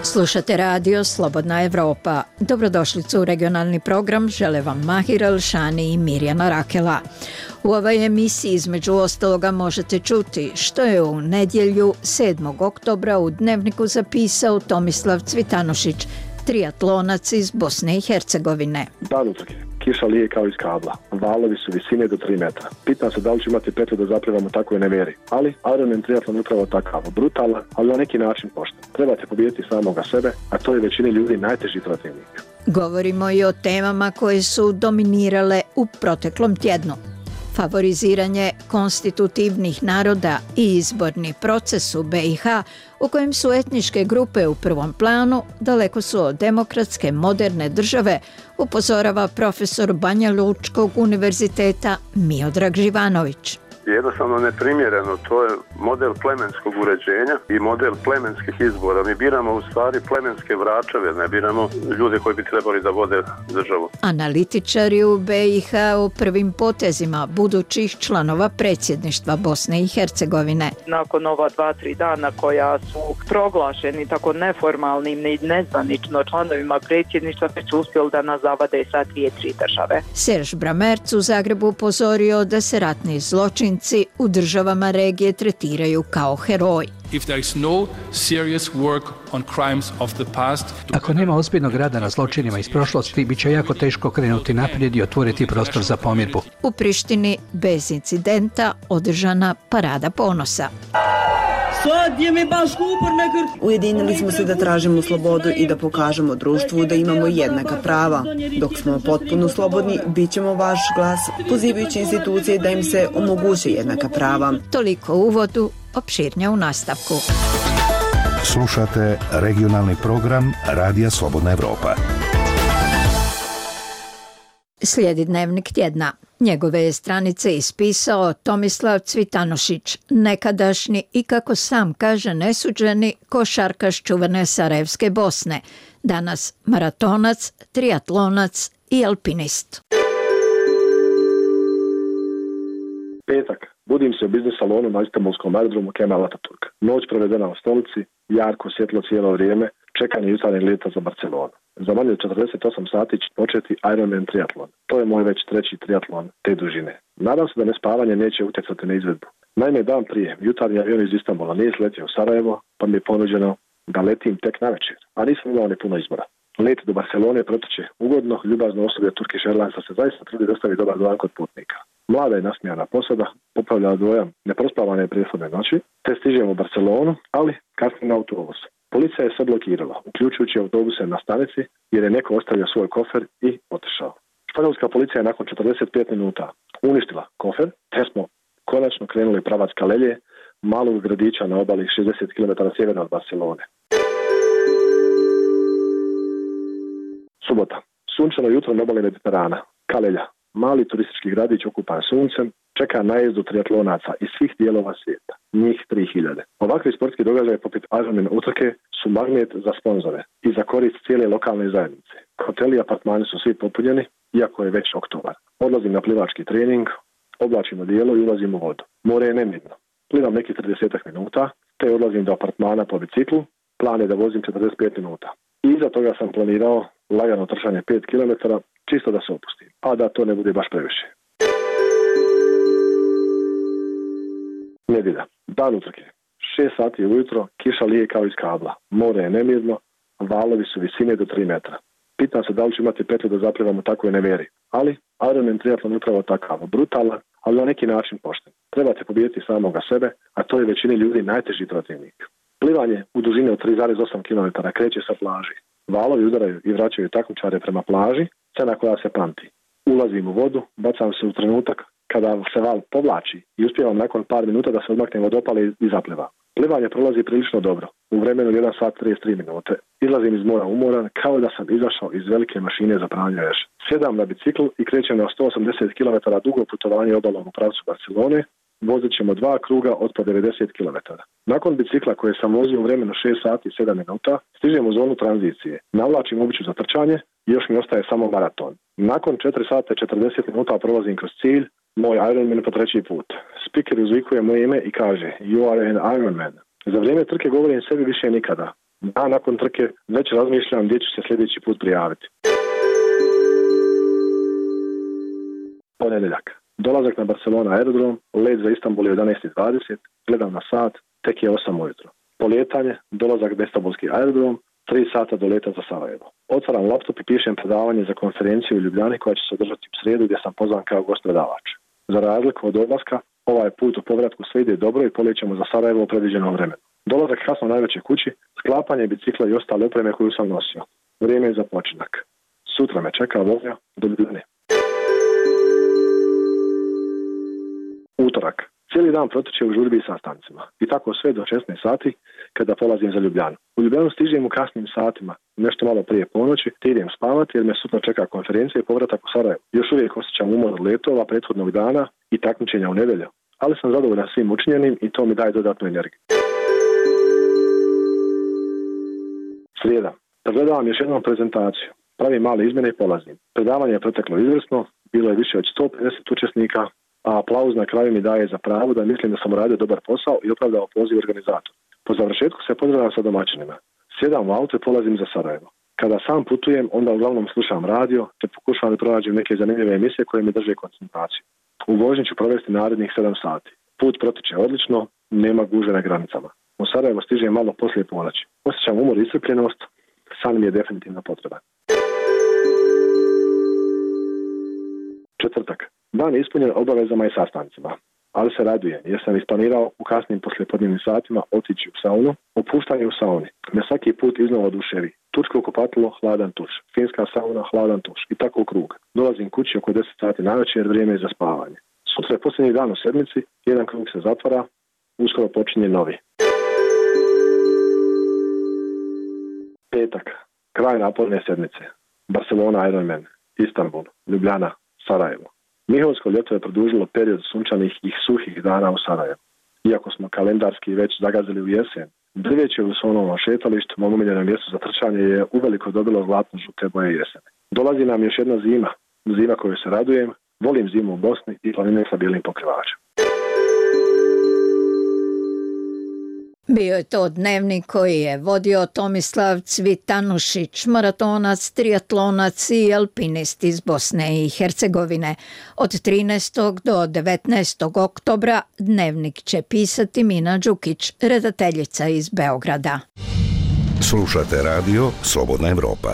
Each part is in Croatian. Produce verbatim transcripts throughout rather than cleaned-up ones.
Slušate radio Slobodna Evropa. Dobrodošlicu u regionalni program žele vam Mahir Elšani i Mirjana Rakela. U ovoj emisiji između ostaloga možete čuti što je u nedjelju sedmog oktobra u Dnevniku zapisao Tomislav Cvitanošić, triatlonac iz Bosne i Hercegovine. Dan utrke. Kiša lije kao iz kabla. Valovi su visine do tri metra. Pitam se da li ću imati petu da zaplivamo takvoj neveri. Ali Ironman triatlon je upravo takav. Brutalan, ali na neki način pošten. Trebate pobijediti samoga sebe, a to je većini ljudi najteži protivnik. Govorimo i o temama koje su dominirale u proteklom tjednu. Favoriziranje konstitutivnih naroda i izborni proces u be i ha u kojem su etničke grupe u prvom planu daleko su od demokratske moderne države, upozorava profesor Banja Lučkog univerziteta Miodrag Živanović. Jednostavno neprimjereno, to je model plemenskog uređenja i model plemenskih izbora. Mi biramo u stvari plemenske vračeve, ne biramo ljude koji bi trebali da vode državu. Analitičari u be i ha o prvim potezima budućih članova predsjedništva Bosne i Hercegovine. Nakon ova dva, tri dana koja su proglašeni tako neformalnim i nezvanično članovima predsjedništva, već uspjeli da nas zavade sa dvije, tri države. Serž Bramerc u Zagrebu upozorio da se ratni zločinci u državama regije tretiraju kao heroji. Ako nema ozbiljnog rada na zločinima iz prošlosti, bit će jako teško krenuti naprijed i otvoriti prostor za pomirbu. U Prištini bez incidenta održana parada ponosa. Ujedinili smo se da tražimo slobodu i da pokažemo društvu da imamo jednaka prava. Dok smo potpuno slobodni, bit ćemo vaš glas, pozivajući institucije da im se omoguće jednaka prava. Toliko u uvodu, opširnije u nastavku. Slušate regionalni program Radija Slobodna Evropa. Slijedi Dnevnik tjedna. Njegove je stranice ispisao Tomislav Cvitanošić, nekadašnji i, kako sam kaže, nesuđeni košarkaš čuvene Sarajevske Bosne, danas maratonac, triatlonac i alpinist. Petak. Budim se u biznis salonu na Istanbulskom aerodromu Kemal Ataturk. Noć provedena u stolici, jarko svjetlo cijelo vrijeme, čekanje jutarnjeg leta za Barcelonu. Za manje od četrdeset osam sati će početi Ironman triatlon. To je moj već treći triatlon te dužine. Nadam se da nespavanje neće utjecati na izvedbu. Naime, dan prije, jutarnji avion iz Istanbula nije sletio u Sarajevo, pa mi je ponuđeno da letim tek navečer, a nisam imao ni puno izbora. Let do Barcelone protiče ugodno, ljubazno osoblje Turkish Airlinesa se zaista trudi dostavi dobar dojam kod putnika. Mlada i nasmijana posada popravlja dojam neprospavane prethodne noći, te stižemo u Barcelonu, ali kasnije na autobus. Policija je sve blokirala, uključujući autobuse na stanici, jer je neko ostavio svoj kofer i otišao. Španjolska policija je nakon četrdeset pet minuta uništila kofer, te smo konačno krenuli pravac Kalelje, malog gradića na obali šezdeset kilometara sjeverno od Barcelone. Subota. Sunčano jutro na obali Mediterana. Kalelja. Mali turistički gradić okupan suncem, čeka najezdu triatlonaca iz svih dijelova svijeta, njih tri hiljade. Ovakvi sportski događaje poput Ironman utrke su magnet za sponzore i za korist cijele lokalne zajednice. Hoteli i apartmani su svi popunjeni, iako je već oktobar. Odlazim na plivački trening, oblačim odijelo i ulazim u vodu. More je nemirno. Plivam nekih trideset minuta, te odlazim do apartmana po biciklu, plan je da vozim četrdeset pet minuta. I iza toga sam planirao lagano trčanje pet kilometara, čisto da se opustim, a da to ne bude baš previše. Nedjelja. Dan utrke. Šest sati ujutro, kiša lije kao iz kabla. More je nemirno, valovi su visine do tri metra. Pitam se da li ću imati petu da zaplivamo takvoj neveri. Ali Ironman triatlon je upravo takav. Brutalan, ali na neki način pošten. Trebate pobijediti samoga sebe, a to je većini ljudi najteži protivnik. Plivanje u dužini od tri zarez osam kilometara kreće sa plaži. Valovi udaraju i vraćaju takmičare prema plaži, cena koja se pamti. Ulazim u vodu, bacam se u trenutak kada se val povlači i uspijevam nakon par minuta da se odmaknem od opale i zapliva. Plivanje prolazi prilično dobro, u vremenu jedan sat trideset tri minute. Izlazim iz mora umoran kao da sam izašao iz velike mašine za pranje veša. Sjedam na bicikl i krećem na sto osamdeset kilometara dugo putovanje obalom u pravcu Barcelone. Vozit ćemo dva kruga od po devedeset kilometara. Nakon bicikla koje sam vozio u vremenu šest sati i sedam minuta, stižem u zonu tranzicije. Navlačim obuću za trčanje i još mi ostaje samo maraton. Nakon četiri sata i četrdeset minuta prolazim kroz cilj, moj Ironman po treći put. Speaker uzvikuje moje ime i kaže: You are an Ironman. Za vrijeme trke govorim sebi više nikada. A nakon trke već razmišljam gdje ću se sljedeći put prijaviti. Ponedjeljak. Dolazak na Barcelona aerodrom, let za Istanbul je jedanaest i dvadeset, gledam na sat, tek je osam ujutro. Polijetanje, dolazak na Istanbulski aerodrom, tri sata do leta za Sarajevo. Otvaram laptop i pišem predavanje za konferenciju u Ljubljani koja će se održati u srijedu gdje sam pozvan kao gost predavač. Za razliku od odlaska, ovaj put u povratku sve ide dobro i polećemo za Sarajevo u predviđenom vremenu. Dolazak kasno najveće kući, sklapanje bicikla i ostale opreme koju sam nosio. Vrijeme je za počinak. Sutra me čeka vožnja do Ljubljane. Utorak. Cijeli dan protiče u žurbi i sastancima. I tako sve do šesnaest sati kada polazim za Ljubljanu. U Ljubljanu stižem u kasnim satima, nešto malo prije ponoći, te idem spavati jer me sutra čeka konferencija i povratak u Sarajevo. Još uvijek osjećam umor od letova prethodnog dana i takmičenja u nedjelju, ali sam zadovoljan svim učinjenim i to mi daje dodatnu energiju. Srijeda. Pregledavam još jednom prezentaciju. Pravim male izmjene i polazim. Predavanje je proteklo izvrsno, bilo je više od sto pedeset učesnika, a aplauz na kraju mi daje za pravo da mislim da sam uradio dobar posao i opravdao poziv organizatora. Po završetku se pozdravljam sa domaćinima. Sjedam u auto i polazim za Sarajevo. Kada sam putujem, onda uglavnom slušam radio te pokušavam da pronađem neke zanimljive emisije koje mi drže koncentraciju. U vožnji ću provesti narednih sedam sati. Put protiče odlično, nema gužve na granicama. U Sarajevo stižem malo poslije ponoći. Osjećam umor i iscrpljenost, san mi je definitivno potreban. Četvrtak. Dan je ispunjen obavezama i sastancima, ali se radujem jer sam isplanirao u kasnim poslijepodnevnim satima otići u saunu. Opuštanje u sauni me svaki put iznova oduševi. Tursko kupatilo, hladan tuš. Finska sauna, hladan tuš. I tako u krug. Dolazim kući oko deset sati navečer jer vrijeme je za spavanje. Sutra je posljednji dan u sedmici, jedan krug se zatvara, uskoro počinje novi. Petak. Kraj naporne sedmice. Barcelona Ironman, Istanbul, Ljubljana, Sarajevo. Mihovsko ljeto je produžilo period sunčanih i suhih dana u Sarajevu. Iako smo kalendarski već zagazili u jesen, drveće u Sonovom šetalištu, mom omiljenom mjestu za trčanje, je uveliko dobilo zlatno žute boje jesene. Dolazi nam još jedna zima, zima koju se radujem, volim zimu u Bosni i planine sa bijelim pokrivačem. Bio je to dnevnik koji je vodio Tomislav Cvitanušić, maratonac, triatlonac i alpinist iz Bosne i Hercegovine. Od trinaestog do devetnaestog oktobra dnevnik će pisati Mina Đukić, redateljica iz Beograda. Slušate radio Slobodna Evropa.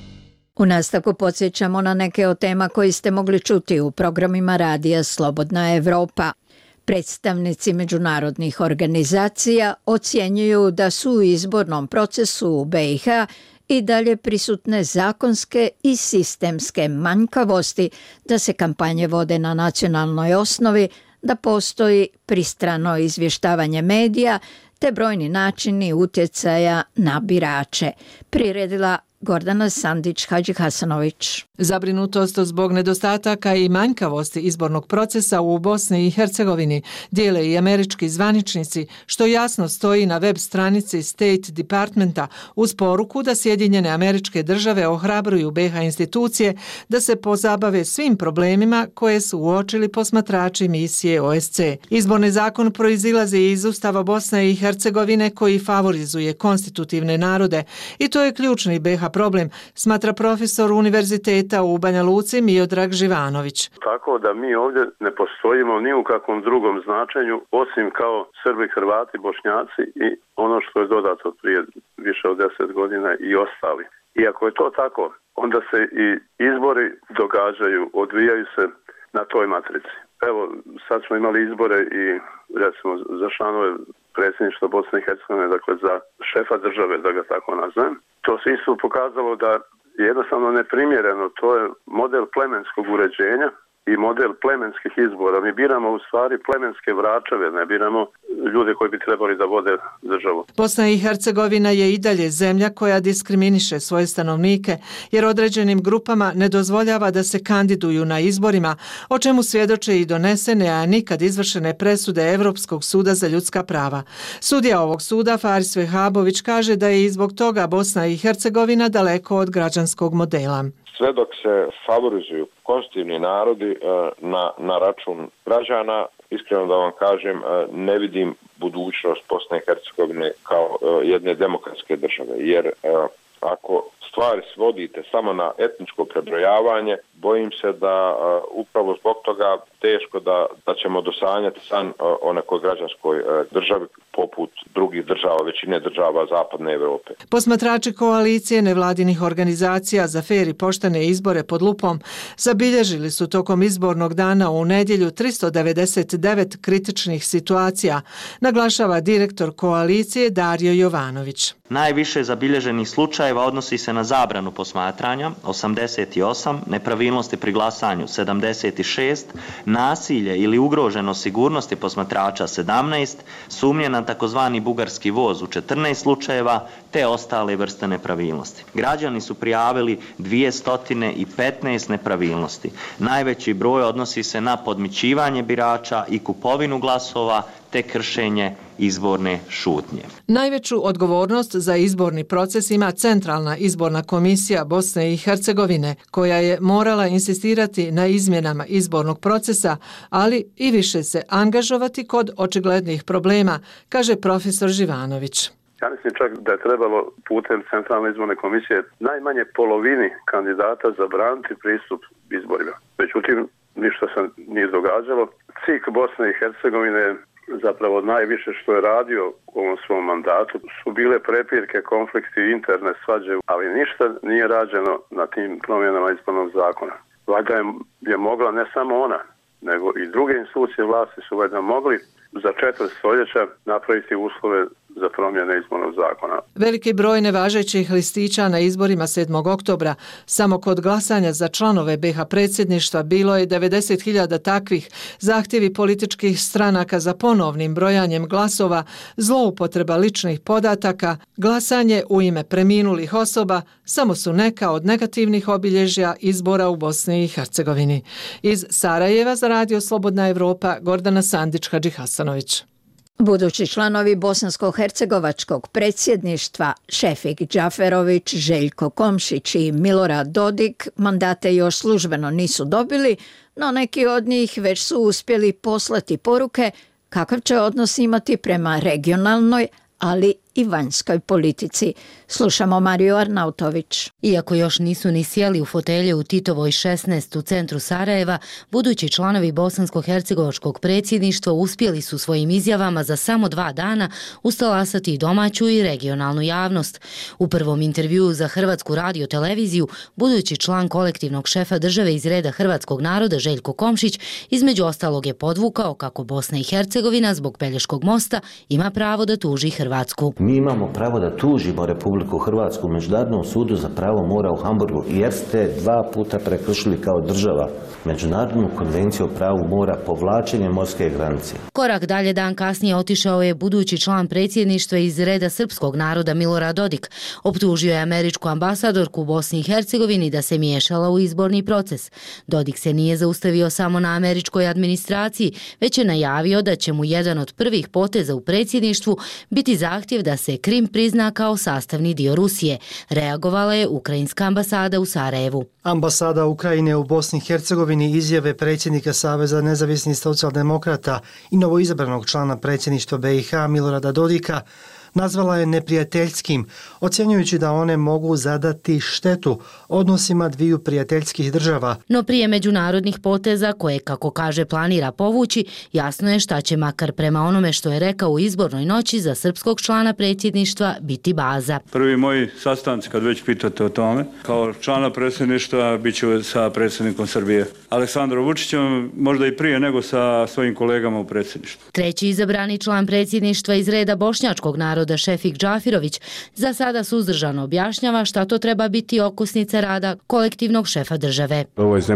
U nastavku podsjećamo na neke od tema koji ste mogli čuti u programima radija Slobodna Evropa. Predstavnici međunarodnih organizacija ocjenjuju da su u izbornom procesu u B i H i dalje prisutne zakonske i sistemske manjkavosti, da se kampanje vode na nacionalnoj osnovi, da postoji pristrano izvještavanje medija te brojni načini utjecaja na birače. Priredila Gordana Sandić-Hadžihasanović. Zabrinutost zbog nedostataka i manjkavosti izbornog procesa u Bosni i Hercegovini dijele i američki zvaničnici, što jasno stoji na web stranici State Departmenta uz poruku da Sjedinjene Američke Države ohrabruju B i H institucije da se pozabave svim problemima koje su uočili posmatrači misije O S C. Izborni zakon proizilazi iz Ustava Bosne i Hercegovine koji favorizuje konstitutivne narode i to je ključni B i H problem, smatra profesor univerziteta u Banja Luci Miodrag Živanović. Tako da mi ovdje ne postojimo ni u kakvom drugom značenju osim kao Srbi, Hrvati, Bošnjaci i ono što je dodato prije više od deset godina i ostali. I ako je to tako, onda se i izbori događaju, odvijaju se na toj matrici. Evo, sad smo imali izbore i recimo za članove predsjedništva Bosne i Hercegovine, dakle za šefa države, da ga tako nazvem. To se isto pokazalo da je jednostavno neprimjereno. To je model plemenskog uređenja i model plemenskih izbora. Mi biramo u stvari plemenske vračeve, ne biramo ljude koji bi trebali da vode državu. Bosna i Hercegovina je i dalje zemlja koja diskriminiše svoje stanovnike jer određenim grupama ne dozvoljava da se kandiduju na izborima, o čemu svjedoče i donesene, a nikad izvršene presude Evropskog suda za ljudska prava. Sudija ovog suda Faris Vehabović kaže da je i zbog toga Bosna i Hercegovina daleko od građanskog modela. sve dok se favorizuju konstitutivni narodi na, na račun građana, iskreno da vam kažem, ne vidim budućnost Bosne i Hercegovine kao jedne demokratske države, jer ako stvari svodite samo na etničko prebrojavanje, bojim se da uh, upravo zbog toga teško da, da ćemo dosanjati san uh, o nekoj građanskoj uh, državi poput drugih država, većine država Zapadne Evrope. Posmatrači koalicije nevladinih organizacija za fer i poštene izbore pod lupom zabilježili su tokom izbornog dana u nedjelju tristo devedeset devet kritičnih situacija, naglašava direktor koalicije Dario Jovanović. Najviše zabilježenih slučajeva odnosi se na zabranu posmatranja osamdeset osam, nepravilnosti pri glasanju sedamdeset šest, nasilje ili ugroženost sigurnosti posmatrača sedamnaest, sumnje na takozvani bugarski voz u četrnaest slučajeva te ostale vrste nepravilnosti. Građani su prijavili dvjesto petnaest nepravilnosti. Najveći broj odnosi se na podmićivanje birača i kupovinu glasova te kršenje izborne šutnje. Najveću odgovornost za izborni proces ima Centralna izborna komisija Bosne i Hercegovine, koja je morala insistirati na izmjenama izbornog procesa, ali i više se angažovati kod očiglednih problema, kaže profesor Živanović. Ja mislim čak da je trebalo putem Centralne izborne komisije najmanje polovini kandidata zabraniti pristup izborima. Međutim, ništa se nije događalo. C I K Bosne i Hercegovine zapravo najviše što je radio u ovom svom mandatu su bile prepirke, konflikti, interne svađe, ali ništa nije rađeno na tim promjenama izbornog zakona. Valjda je, je mogla ne samo ona, nego i druge institucije vlasti su valjda mogli za četvrt stoljeća napraviti uslove za promjene izbornog zakona. Veliki broj nevažećih listića na izborima sedmog oktobra. Samo kod glasanja za članove B iH predsjedništva bilo je devedeset hiljada takvih. Zahtjevi političkih stranaka za ponovnim brojanjem glasova, zloupotreba ličnih podataka, glasanje u ime preminulih osoba samo su neka od negativnih obilježja izbora u Bosni i Hercegovini. Iz Sarajeva za Radio Slobodna Evropa, Gordana Sandić-Hadži Hasanović. Budući članovi bosansko-hercegovačkog predsjedništva Šefik Džaferović, Željko Komšić i Milorad Dodik mandate još službeno nisu dobili, no neki od njih već su uspjeli poslati poruke kakav će odnos imati prema regionalnoj, ali i vanjskoj politici. Slušamo Mariju Arnautović. Iako još nisu ni sjeli u fotelje u Titovoj šesnaest u centru Sarajeva, budući članovi bosansko-hercegovačkog predsjedništva uspjeli su svojim izjavama za samo dva dana ustalasati i domaću i regionalnu javnost. U prvom intervjuu za Hrvatsku radioteleviziju, budući član kolektivnog šefa države iz reda hrvatskog naroda Željko Komšić između ostalog je podvukao kako Bosna i Hercegovina zbog Pelješkog mosta ima pravo da tuži Hrvatsku. Mi imamo pravo da tužimo Republiku Hrvatsku u Međunarodnom sudu za pravo mora u Hamburgu jer ste dva puta prekršili kao država Međunarodnu konvenciju o pravu mora povlačenjem morske granice. Korak dalje dan kasnije otišao je budući član predsjedništva iz reda srpskog naroda Milorad Dodik. Optužio je američku ambasadorku u Bosni i Hercegovini da se miješala u izborni proces. Dodik se nije zaustavio samo na američkoj administraciji, već je najavio da će mu jedan od prvih poteza u predsjedništvu biti zahtjev da se Krim prizna kao sastavni dio Rusije. Reagovala je ukrajinska ambasada u Sarajevu. Ambasada Ukrajine u Bosni i Hercegovini izjave predsjednika Saveza nezavisnih socijaldemokrata i novoizabranog člana predsjedništva B iH Milorada Dodika nazvala je neprijateljskim, ocjenjujući da one mogu zadati štetu odnosima dviju prijateljskih država. No prije međunarodnih poteza koje, kako kaže, planira povući, jasno je šta će makar prema onome što je rekao u izbornoj noći za srpskog člana predsjedništva biti baza. Prvi moji sastanci, kad već pitate o tome, kao člana predsjedništva bit ću sa predsjednikom Srbije Aleksandrom Vučićem, možda i prije nego sa svojim kolegama u predsjedništvu. Treći izabrani član predsjedništva iz reda bošnjačkog naroda Šefik Džafirović za sada suzdržano objašnjava šta to treba biti okosnica rada kolektivnog šefa države. U ovoj zemlji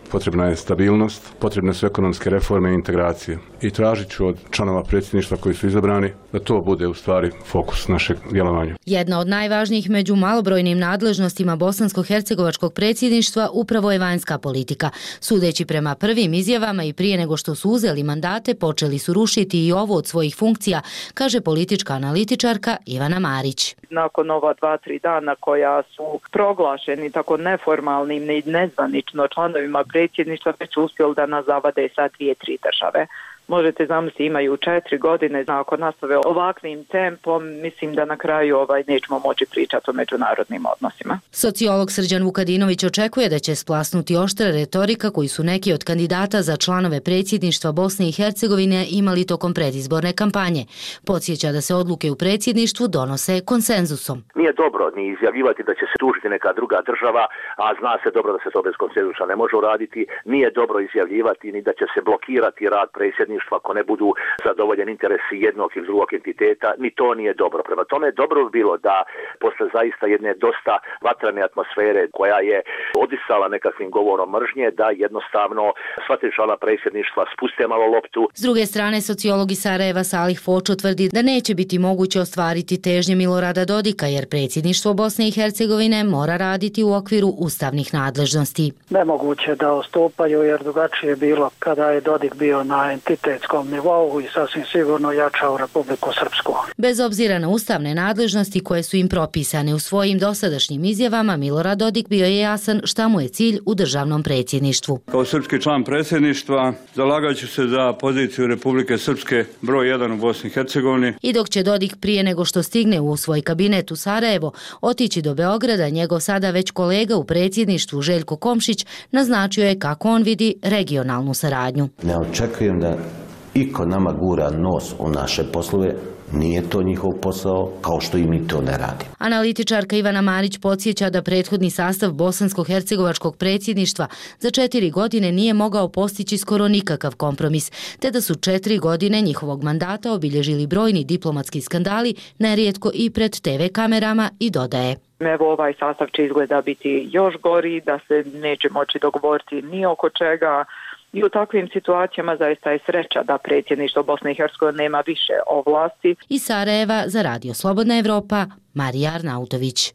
potrebna je stabilnost, potrebne su ekonomske reforme i integracije. I tražit ću od članova predsjedništva koji su izabrani da to bude u stvari fokus našeg djelovanja. Jedna od najvažnijih među malobrojnim nadležnostima bosansko-hercegovačkog predsjedništva upravo je vanjska politika. Sudeći prema prvim izjavama i prije nego što su uzeli mandate, počeli su rušiti i ovo od svojih funkcija, kaže politička analitičarka Ivana Marić. Nakon ova dva, tri dana koja su proglašeni tako neformalnim i nezvanično članovima predsjedništva, već su uspjeli da nas zavade sa dvije, tri države. Možete zamisliti, imaju četiri godine, ako nastave ovakvim tempom, mislim da na kraju ovaj nećemo moći pričati o međunarodnim odnosima. Sociolog Srđan Vukadinović očekuje da će splasnuti oštra retorika koju su neki od kandidata za članove predsjedništva Bosne i Hercegovine imali tokom predizborne kampanje. Podsjeća da se odluke u predsjedništvu donose konsenzusom. Nije dobro ni izjavljivati da će se tužiti neka druga država, a zna se dobro da se to bez konsenzusa ne može uraditi. Nije dobro izjavljivati ni da će se blokirati rad predsjedništva ako ne budu zadovoljen interesi jednog ili drugog entiteta, ni to nije dobro. Prema tome, dobro bi bilo da posle zaista jedne dosta vatrene atmosfere koja je odisala nekakvim govorom mržnje, da jednostavno sva tri člana predsjedništva spuste malo loptu. S druge strane, sociolog iz Sarajeva Salih Fočo tvrdi da neće biti moguće ostvariti težnje Milorada Dodika, jer predsjedništvo Bosne i Hercegovine mora raditi u okviru ustavnih nadležnosti. Nemoguće da ostupaju, jer drugačije je bilo kada je Dodik bio na entitet nivou i sasvim sigurno jačao Republiku Srpsku. Bez obzira na ustavne nadležnosti koje su im propisane u svojim dosadašnjim izjavama, Milorad Dodik bio je jasan šta mu je cilj u državnom predsjedništvu. Kao srpski član predsjedništva zalagat ću se za poziciju Republike Srpske broj jedan u Bosni i Hercegovini. I dok će Dodik prije nego što stigne u svoj kabinet u Sarajevo otići do Beograda, njegov sada već kolega u predsjedništvu Željko Komšić naznačio je kako on vidi regionalnu saradnju. Ne očekujem da iko nama gura nos u naše poslove, nije to njihov posao, kao što i mi to ne radimo. Analitičarka Ivana Marić podsjeća da prethodni sastav bosansko-hercegovačkog predsjedništva za četiri godine nije mogao postići skoro nikakav kompromis, te da su četiri godine njihovog mandata obilježili brojni diplomatski skandali, nerijetko i pred te ve kamerama, i dodaje. Evo, ovaj sastav će izgleda biti još gori, da se neće moći dogovoriti ni oko čega. I u takvim situacijama zaista je sreća da predsjedništvo Bosne i Hercegovine nema više ovlasti. Iz Sarajeva za Radio Slobodna Evropa, Marija Arnautović.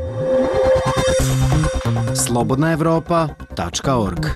slobodna evropa tačka org.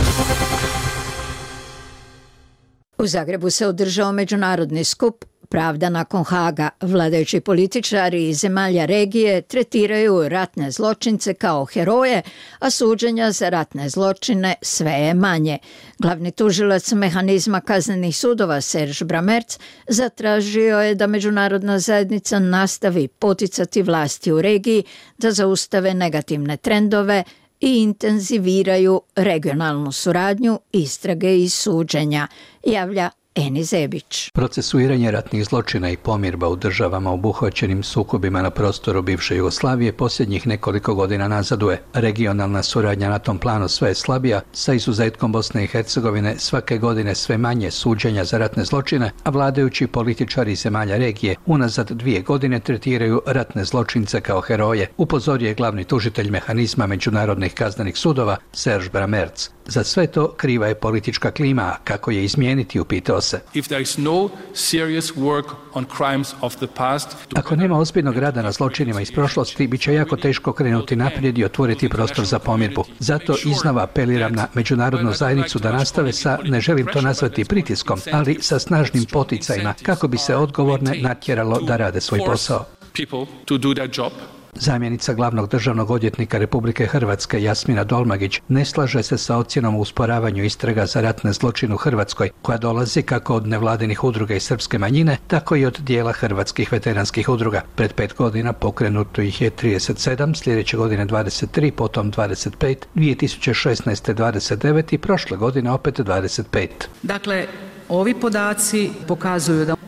U Zagrebu se održao međunarodni skup Pravda nakon Haga. Vladajući političari iz zemalja regije tretiraju ratne zločince kao heroje, a suđenja za ratne zločine sve je manje. Glavni tužilac mehanizma kaznenih sudova Serge Bramertz zatražio je da međunarodna zajednica nastavi poticati vlasti u regiji da zaustave negativne trendove i intenziviraju regionalnu suradnju, istrage i suđenja, javlja Eni Zebić. Procesuiranje ratnih zločina i pomirba u državama obuhvaćenim sukobima na prostoru bivše Jugoslavije posljednjih nekoliko godina nazaduje. Regionalna suradnja na tom planu sve je slabija, sa izuzetkom Bosne i Hercegovine svake godine sve manje suđenja za ratne zločine, a vladajući političari zemalja regije unazad dvije godine tretiraju ratne zločince kao heroje, upozorio je glavni tužitelj mehanizma međunarodnih kaznenih sudova Serge Bramertz. Za sve to kriva je politička klima, kako je izmijeniti, upitao se. Ako nema ozbiljnog rada na zločinima iz prošlosti, bit će jako teško krenuti naprijed i otvoriti prostor za pomirbu. Zato iznova apeliram na međunarodnu zajednicu da nastave sa, ne želim to nazvati pritiskom, ali sa snažnim poticajima, kako bi se odgovorne natjeralo da rade svoj posao. Zamjenica glavnog državnog odvjetnika Republike Hrvatske Jasmina Dolmagić ne slaže se sa ocjenom o usporavanju istraga za ratne zločine u Hrvatskoj, koja dolazi kako od nevladinih udruga i srpske manjine, tako i od dijela hrvatskih veteranskih udruga. Pred pet godina pokrenuto ih je trideset sedam, sljedeće godine dvadeset tri, potom dvadeset pet, dvije tisuće šesnaeste dvadeset devet i prošle godine opet dvadeset pet. Dakle, ovi podaci pokazuju da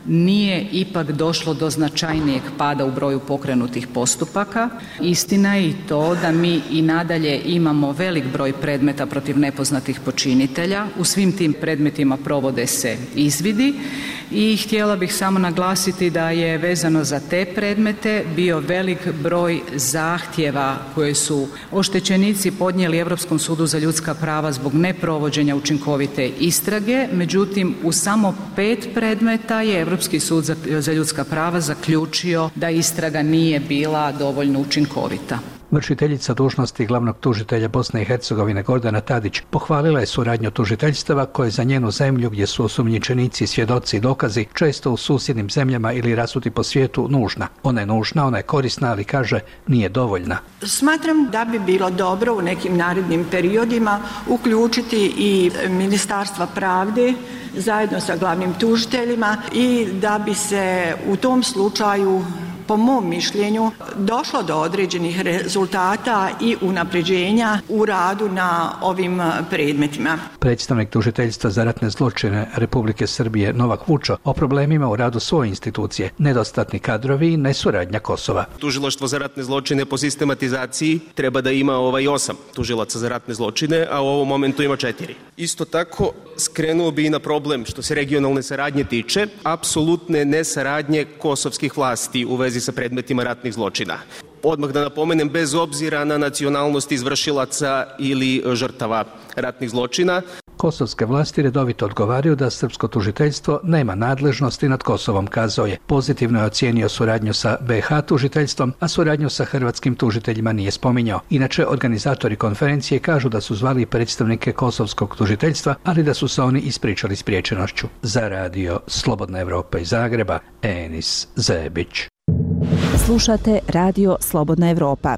nije ipak došlo do značajnijeg pada u broju pokrenutih postupaka. Istina je i to da mi i nadalje imamo velik broj predmeta protiv nepoznatih počinitelja. U svim tim predmetima provode se izvidi i htjela bih samo naglasiti da je vezano za te predmete bio velik broj zahtjeva koje su oštećenici podnijeli Europskom sudu za ljudska prava zbog neprovođenja učinkovite istrage. Međutim, u samo pet predmeta je Europski sud za, za ljudska prava zaključio da istraga nije bila dovoljno učinkovita. Vršiteljica dužnosti glavnog tužitelja Bosne i Hercegovine Gordana Tadić pohvalila je suradnju tužiteljstava koje za njenu zemlju gdje su osumnjičenici, svjedoci i dokazi često u susjednim zemljama ili rasuti po svijetu nužna. Ona je nužna, ona je korisna, ali kaže nije dovoljna. Smatram da bi bilo dobro u nekim narednim periodima uključiti i Ministarstva pravde zajedno sa glavnim tužiteljima i da bi se u tom slučaju po mom mišljenju došlo do određenih rezultata i unapređenja u radu na ovim predmetima. Predstavnik tužiteljstva za ratne zločine Republike Srbije Novak Vučo o problemima u radu svoje institucije, nedostatni kadrovi i nesuradnja Kosova. Tužilaštvo za ratne zločine po sistematizaciji treba da ima ovaj osam tužilaca za ratne zločine, a u ovom momentu ima četiri. Isto tako skrenuo bi i na problem što se regionalne saradnje tiče, apsolutne nesaradnje kosovskih vlasti u vezi sa predmetima ratnih zločina. Odmah da napomenem, bez obzira na nacionalnost izvršilaca ili žrtava ratnih zločina. Kosovske vlasti redovito odgovaraju da srpsko tužiteljstvo nema nadležnosti nad Kosovom, kazao je. Pozitivno je ocijenio suradnju sa B iH tužiteljstvom, a suradnju sa hrvatskim tužiteljima nije spominjao. Inače, organizatori konferencije kažu da su zvali predstavnike kosovskog tužiteljstva, ali da su se oni ispričali spriječenošću. Za radio Slobodna Evropa iz Zagreba, Enis Zebić. Slušate radio Slobodna Evropa.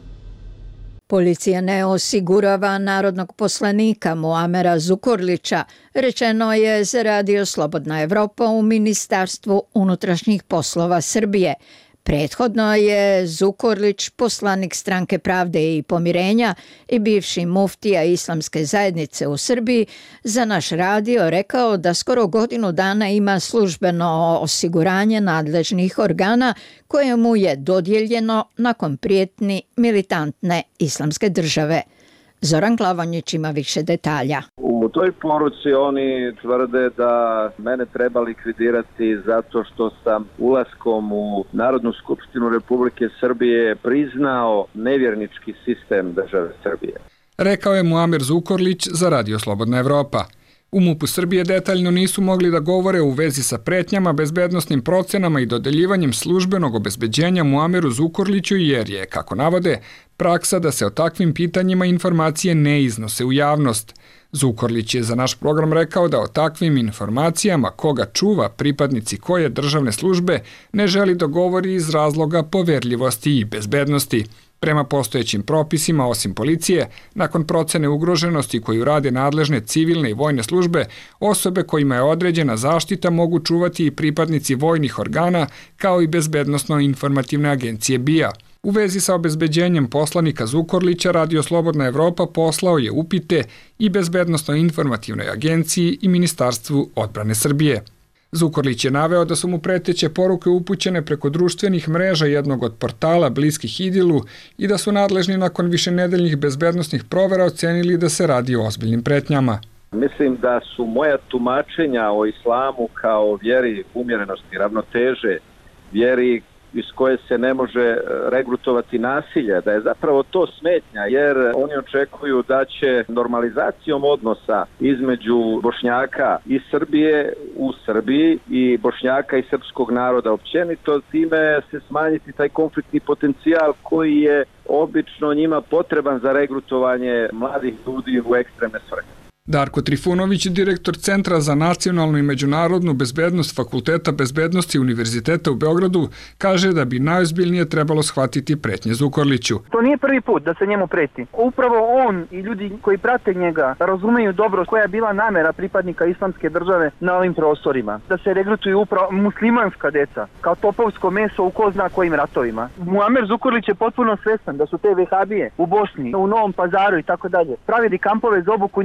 Policija ne osigurava narodnog poslanika Muamera Zukorlića, rečeno je za radio Slobodna Evropa u Ministarstvu unutrašnjih poslova Srbije. Prethodno je Zukorlić, poslanik Stranke pravde i pomirenja i bivši muftija Islamske zajednice u Srbiji, za naš radio rekao da skoro godinu dana ima službeno osiguranje nadležnih organa koje mu je dodijeljeno nakon prijetnji militantne Islamske države. Zoran Glavonjić ima više detalja. U toj poruci oni tvrde da mene treba likvidirati zato što sam ulaskom u Narodnu skupštinu Republike Srbije priznao nevjernički sistem države Srbije. Rekao je Muamer Zukorlić za radio Slobodna Evropa. U MUP-u Srbije detaljno nisu mogli da govore u vezi sa pretnjama, bezbednosnim procenama i dodeljivanjem službenog obezbeđenja Muameru Zukorliću jer je, kako navode, praksa da se o takvim pitanjima informacije ne iznose u javnost. Zukorlić je za naš program rekao da o takvim informacijama koga čuva pripadnici koje državne službe ne želi da govori iz razloga poverljivosti i bezbednosti. Prema postojećim propisima, osim policije, nakon procene ugroženosti koju rade nadležne civilne i vojne službe, osobe kojima je određena zaštita mogu čuvati i pripadnici vojnih organa kao i bezbednosno-informativne agencije B I A. U vezi sa obezbeđenjem poslanika Zukorlića, Radio Slobodna Evropa poslao je upite i Bezbednosno-informativnoj agenciji i Ministarstvu odbrane Srbije. Zukorlić je naveo da su mu preteće poruke upućene preko društvenih mreža jednog od portala bliskih Idilu i da su nadležni nakon višenedeljnih bezbednosnih provera ocenili da se radi o ozbiljnim pretnjama. Mislim da su moja tumačenja o islamu kao vjeri umjerenosti, ravnoteže, vjeri iz koje se ne može regrutovati nasilje, da je zapravo to smetnja, jer oni očekuju da će normalizacijom odnosa između Bošnjaka i Srbije u Srbiji i Bošnjaka i srpskog naroda općenito, time se smanjiti taj konfliktni potencijal koji je obično njima potreban za regrutovanje mladih ljudi u ekstremne svrhe. Darko Trifunović, direktor Centra za nacionalnu i međunarodnu bezbednost Fakulteta bezbednosti Univerziteta u Beogradu, kaže da bi najozbiljnije trebalo shvatiti pretnje Zukorliću. To nije prvi put da se njemu preti. Upravo on i ljudi koji prate njega razumeju dobro koja je bila namera pripadnika Islamske države na ovim prostorima. Da se regrutuju upravo muslimanska deca, kao topovsko meso u ko zna kojim ratovima. Muamer Zukorlić je potpuno svestan da su te vehabije u Bosni, u Novom Pazaru i tako dalje pravili kampove za obuku njihove dece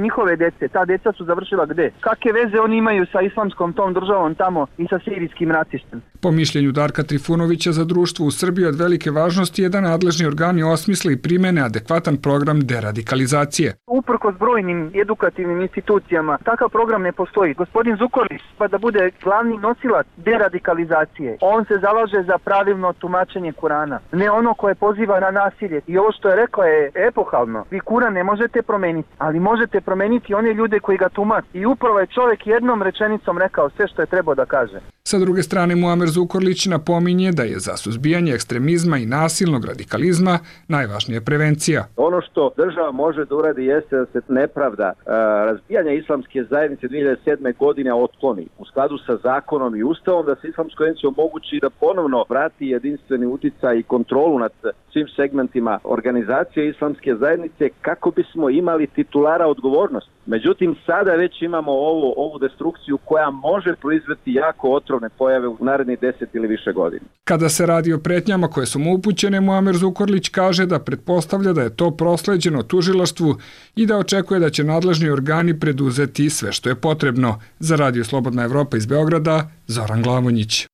djece. Ta djeca su završila gde? Kakve veze oni imaju sa islamskom tom državom tamo i sa sirijskim ratistom? Po mišljenju Darka Trifunovića, za društvo u Srbiji od velike važnosti je da nadležni organi osmisle i primene adekvatan program deradikalizacije. Uprkos brojnim edukativnim institucijama, takav program ne postoji. Gospodin Zukorlić pa da bude glavni nosilac deradikalizacije. On se zalaže za pravilno tumačenje Kurana, ne ono koje poziva na nasilje. I ovo što je rekao je epohalno. Vi Kuran ne možete promeniti, ali možete promeniti one ljude koji ga tumače. I upravo je čovjek jednom rečenicom rekao sve što je trebao da kaže. Sa druge strane, Muamer Zukorlić napominje da je za suzbijanje ekstremizma i nasilnog radikalizma najvažnija prevencija. Ono što država može da uradi jeste da se nepravda uh, razbijanja islamske zajednice dvije hiljade sedme. godine otkloni u skladu sa zakonom i ustavom, da se islamskoj zajednici omogući da ponovno vrati jedinstveni uticaj i kontrolu nad svim segmentima organizacije islamske zajednice kako bismo imali titulara odgovornosti. Međutim, sada već imamo ovu, ovu destrukciju koja može proizvesti jako otrovne pojave u narednih deset ili više godina. Kada se radi o pretnjama koje su mu upućene, Muamer Zukorlić kaže da pretpostavlja da je to prosleđeno tužilaštvu i da očekuje da će nadležni organi preduzeti sve što je potrebno. Za Radio Slobodna Evropa iz Beograda, Zoran Glavonjić.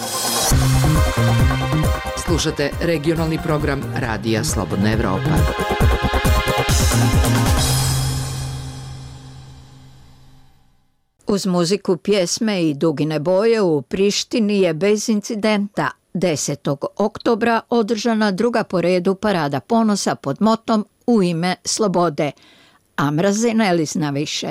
Slušate regionalni program Radija Slobodna Evropa. Uz muziku, pjesme i dugine boje u Prištini je bez incidenta desetog oktobra održana druga po redu parada ponosa pod motom U ime slobode. Amraze ne zna više.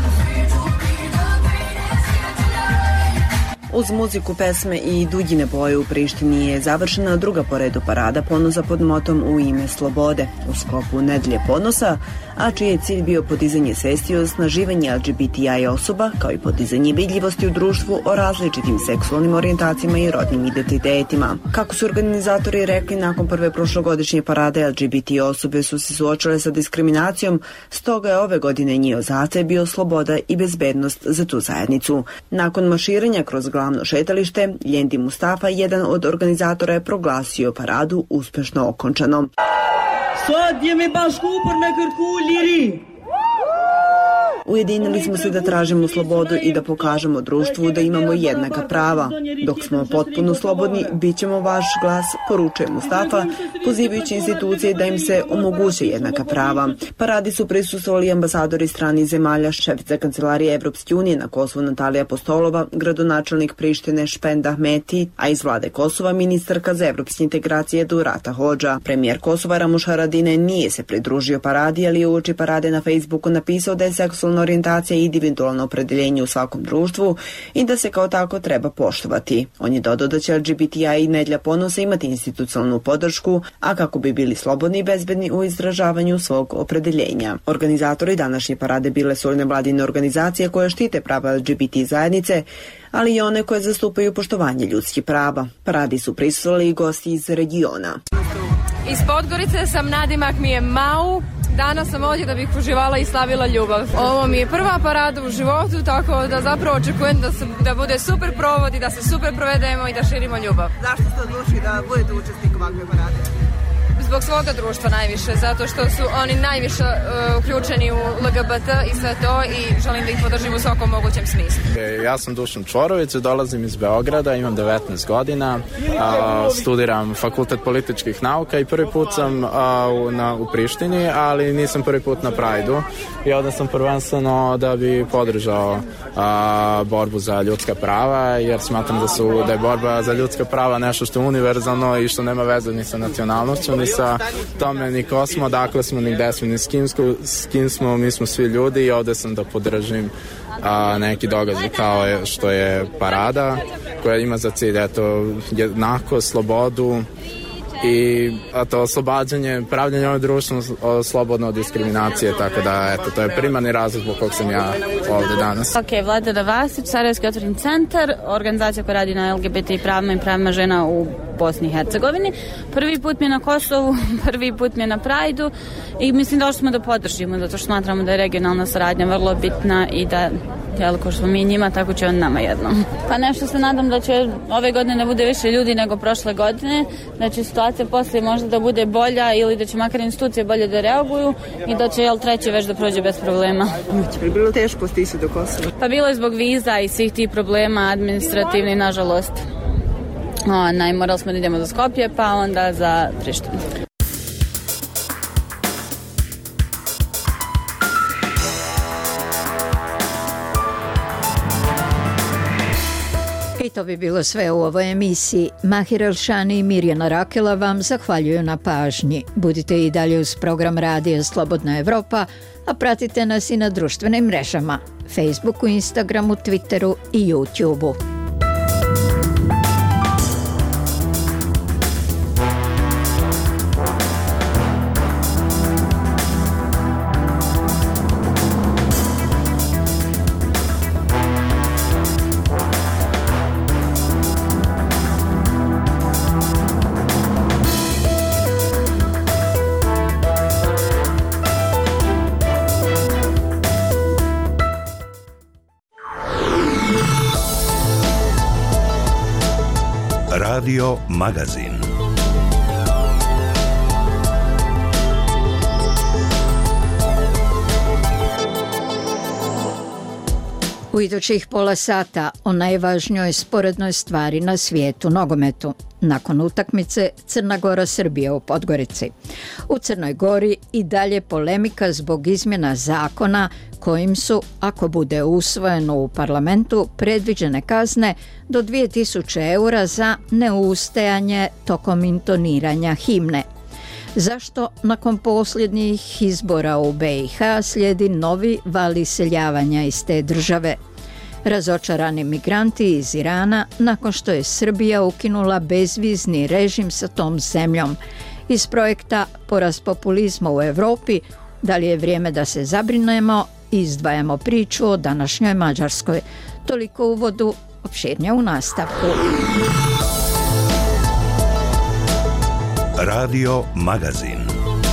Uz muziku, pesme i dugine boje u Prištini je završena druga po redu parada ponosa pod motom U ime slobode u sklopu Nedelje ponosa, a čiji je cilj bio podizanje svesti o osnaživanju L G B T I osoba, kao i podizanje vidljivosti u društvu o različitim seksualnim orijentacijama i rodnim identitetima. Kako su organizatori rekli, nakon prve prošlogodišnje parade L G B T osobe su se suočile sa diskriminacijom, stoga je ove godine njihov zahtev bio sloboda i bezbednost za tu zajednicu. Nakon marširanja kroz glavno šetalište, Ljendi Mustafa, jedan od organizatora, je proglasio paradu uspešno okončanom. Sad je mi baš kupor me krtku liri. Ujedinili smo se da tražimo slobodu i da pokažemo društvu da imamo jednaka prava. Dok smo potpuno slobodni, bit ćemo vaš glas, poručuje Mustafa, pozivajući institucije da im se omoguće jednaka prava. Paradi su prisustvovali ambasadori stranih zemalja, šefica kancelarije Evropske unije na Kosovu Natalija Apostolova, gradonačelnik Prištine Špend Ahmeti, a iz vlade Kosova ministarka za evropske integracije Durata Hodža. Premijer Kosova Ramuš Haradine nije se pridružio paradi, ali je uoči parade na Facebooku napisao da je seksualna orijentacija i individualno opredeljenje u svakom društvu i da se kao tako treba poštovati. On je dodao da će L G B T I i Nedelja ponosa imati institucionalnu podršku, a kako bi bili slobodni i bezbedni u izražavanju svog opredeljenja. Organizatori današnje parade bile su nevladine organizacije koje štite prava L G B T zajednice, ali i one koje zastupaju poštovanje ljudskih prava. Paradi su prisustvovali i gosti iz regiona. Iz Podgorice sam, nadimak mi je Mau. Danas sam ovdje da bih uživala i slavila ljubav. Ovo mi je prva parada u životu, tako da zapravo očekujem da, se, da bude super provod i da se super provedemo i da širimo ljubav. Zašto ste odlučili da budete učesnik ovakve parade? Zbog svoga društva najviše, zato što su oni najviše uh, uključeni u L G B T i sve to i želim da ih podržim u svakom mogućem smislu. E, ja sam Dušan Čvorović, dolazim iz Beograda, imam devetnaest godina, a, studiram Fakultet političkih nauka i prvi put sam a, u, na, u Prištini, ali nisam prvi put na Prajdu i ovdje sam prvenstveno da bi podržao a, borbu za ljudska prava, jer smatram da, su, da je borba za ljudska prava nešto što je univerzalno i što nema veze ni sa nacionalnošću, ni sa tome ni ko smo, dakle smo, ni gde smo, ni s kim, s kim smo, mi smo svi ljudi i ovde sam da podržim a, neki događaj kao je, što je parada koja ima za cilj eto, jednako, slobodu i a to oslobađanje, pravljanje ovog društva slobodno od diskriminacije, tako da eto, to je primarni razlog zbog kog sam ja ovde danas. Ok, Vladeta Vasić, Sarajevski otvoreni centar, organizacija koja radi na L G B T pravima i pravima žena u Bosni i Hercegovini. Prvi put mi je na Kosovu, prvi put mi je na Prajdu i mislim da smo da podržimo, zato što smatramo da je regionalna saradnja vrlo bitna i da jel, ko što mi njima, tako će on nama jednom. Pa nešto se nadam da će ove godine ne bude više ljudi nego prošle godine, da će situacija poslije možda da bude bolja ili da će makar institucije bolje da reaguju i da će, jel, treći već da prođe bez problema. Je bilo teško stići do Kosova? Pa bilo je zbog viza i svih tih problema administrativni, nažalost. O, naj, morali smo da idemo za Skopje, pa onda za Prištinu. I to bi bilo sve u ovoj emisiji. Mahir Elšani i Mirjana Rakela vam zahvaljuju na pažnji. Budite i dalje uz program Radija Slobodna Evropa, a pratite nas i na društvenim mrežama, Facebooku, Instagramu, Twitteru i YouTubeu. Radio Magazin. U idućih pola sata o najvažnijoj sporednoj stvari na svijetu, nogometu. Nakon utakmice Crna Gora-Srbija u Podgorici. U Crnoj Gori i dalje polemika zbog izmjena zakona kojim su, ako bude usvojeno u parlamentu, predviđene kazne do dvije tisuće eura za neustajanje tokom intoniranja himne. Zašto nakon posljednjih izbora u B i H slijedi novi val iseljavanja iz te države? Razočarani migranti iz Irana nakon što je Srbija ukinula bezvizni režim sa tom zemljom. Iz projekta Porast populizma u Europi, da li je vrijeme da se zabrinemo, izdvajamo priču o današnjoj Mađarskoj. Toliko u uvodu, opširnije u nastavku. Radio Magazin.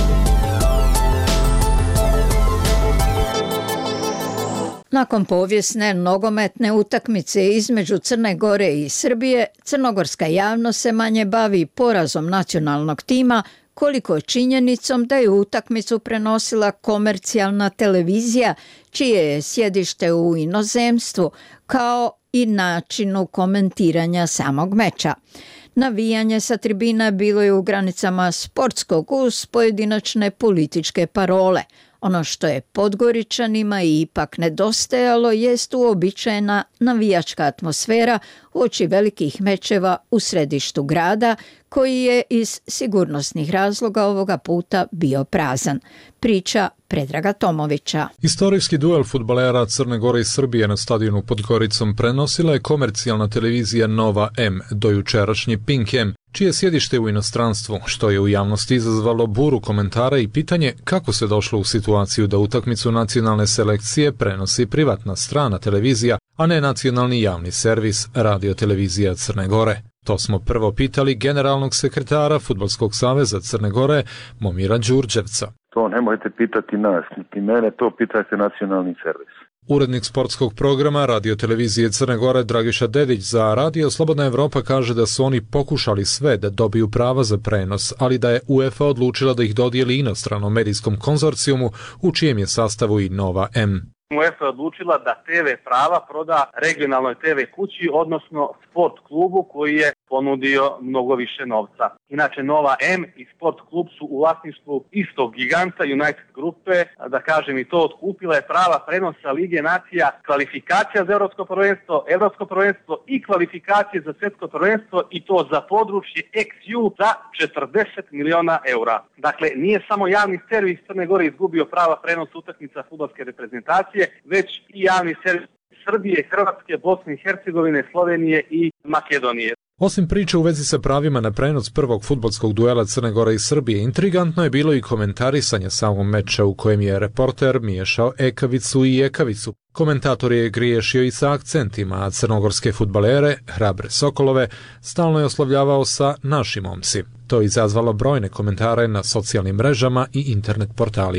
Nakon povijesne nogometne utakmice između Crne Gore i Srbije, crnogorska javnost se manje bavi porazom nacionalnog tima koliko činjenicom da je utakmicu prenosila komercijalna televizija, čije je sjedište u inozemstvu, kao i načinu komentiranja samog meča. Navijanje sa tribina bilo je u granicama sportskog uz pojedinačne političke parole. Ono što je Podgoričanima ipak nedostajalo jest uobičajena navijačka atmosfera uoči velikih mečeva u središtu grada, koji je iz sigurnosnih razloga ovoga puta bio prazan. Priča Predraga Tomovića. Istorijski duel fudbalera Crne Gore i Srbije na stadionu pod Goricom prenosila je komercijalna televizija Nova M, dojučerašnji Pink M, čije sjedište u inostranstvu, što je u javnosti izazvalo buru komentara i pitanje kako se došlo u situaciju da utakmicu nacionalne selekcije prenosi privatna strana televizija, a ne nacionalni javni servis Radio-televizija Crne Gore. To smo prvo pitali generalnog sekretara Fudbalskog saveza Crne Gore, Momira Đurđevca. To nemojte pitati nas, niti mene, to pitajte nacionalni servis. Urednik sportskog programa Radio-televizije Crne Gore Dragiša Dedić za Radio Slobodna Evropa kaže da su oni pokušali sve da dobiju prava za prenos, ali da je UEFA odlučila da ih dodijeli inostranom medijskom konzorcijumu u čijem je sastavu i Nova M. UEFA je odlučila da te ve prava proda regionalnoj te ve kući, odnosno Sport klubu koji je ponudio mnogo više novca. Inače, Nova M i Sport klub su u vlasništvu istog giganta United grupe, da kažem i to, otkupila je prava prenosa Lige nacija, kvalifikacija za Evropsko prvenstvo, Evropsko prvenstvo i kvalifikacije za Svjetsko prvenstvo, i to za područje ex ju za četrdeset miliona eura. Dakle, nije samo javni servis Crne Gore izgubio prava prenosa utakmica fudbalske reprezentacije, već i javni servis Srbije, Hrvatske, Bosne i Hercegovine, Slovenije i Makedonije. Osim priče u vezi sa pravima na prenos prvog fudbalskog duela Crne Gore i Srbije, intrigantno je bilo i komentarisanje samog meča u kojem je reporter miješao ekavicu i ekavicu. Komentator je griješio i sa akcentima, a crnogorske fudbalere, hrabre Sokolove, stalno je oslovljavao sa naši momci. To je izazvalo brojne komentare na socijalnim mrežama i internet portalima.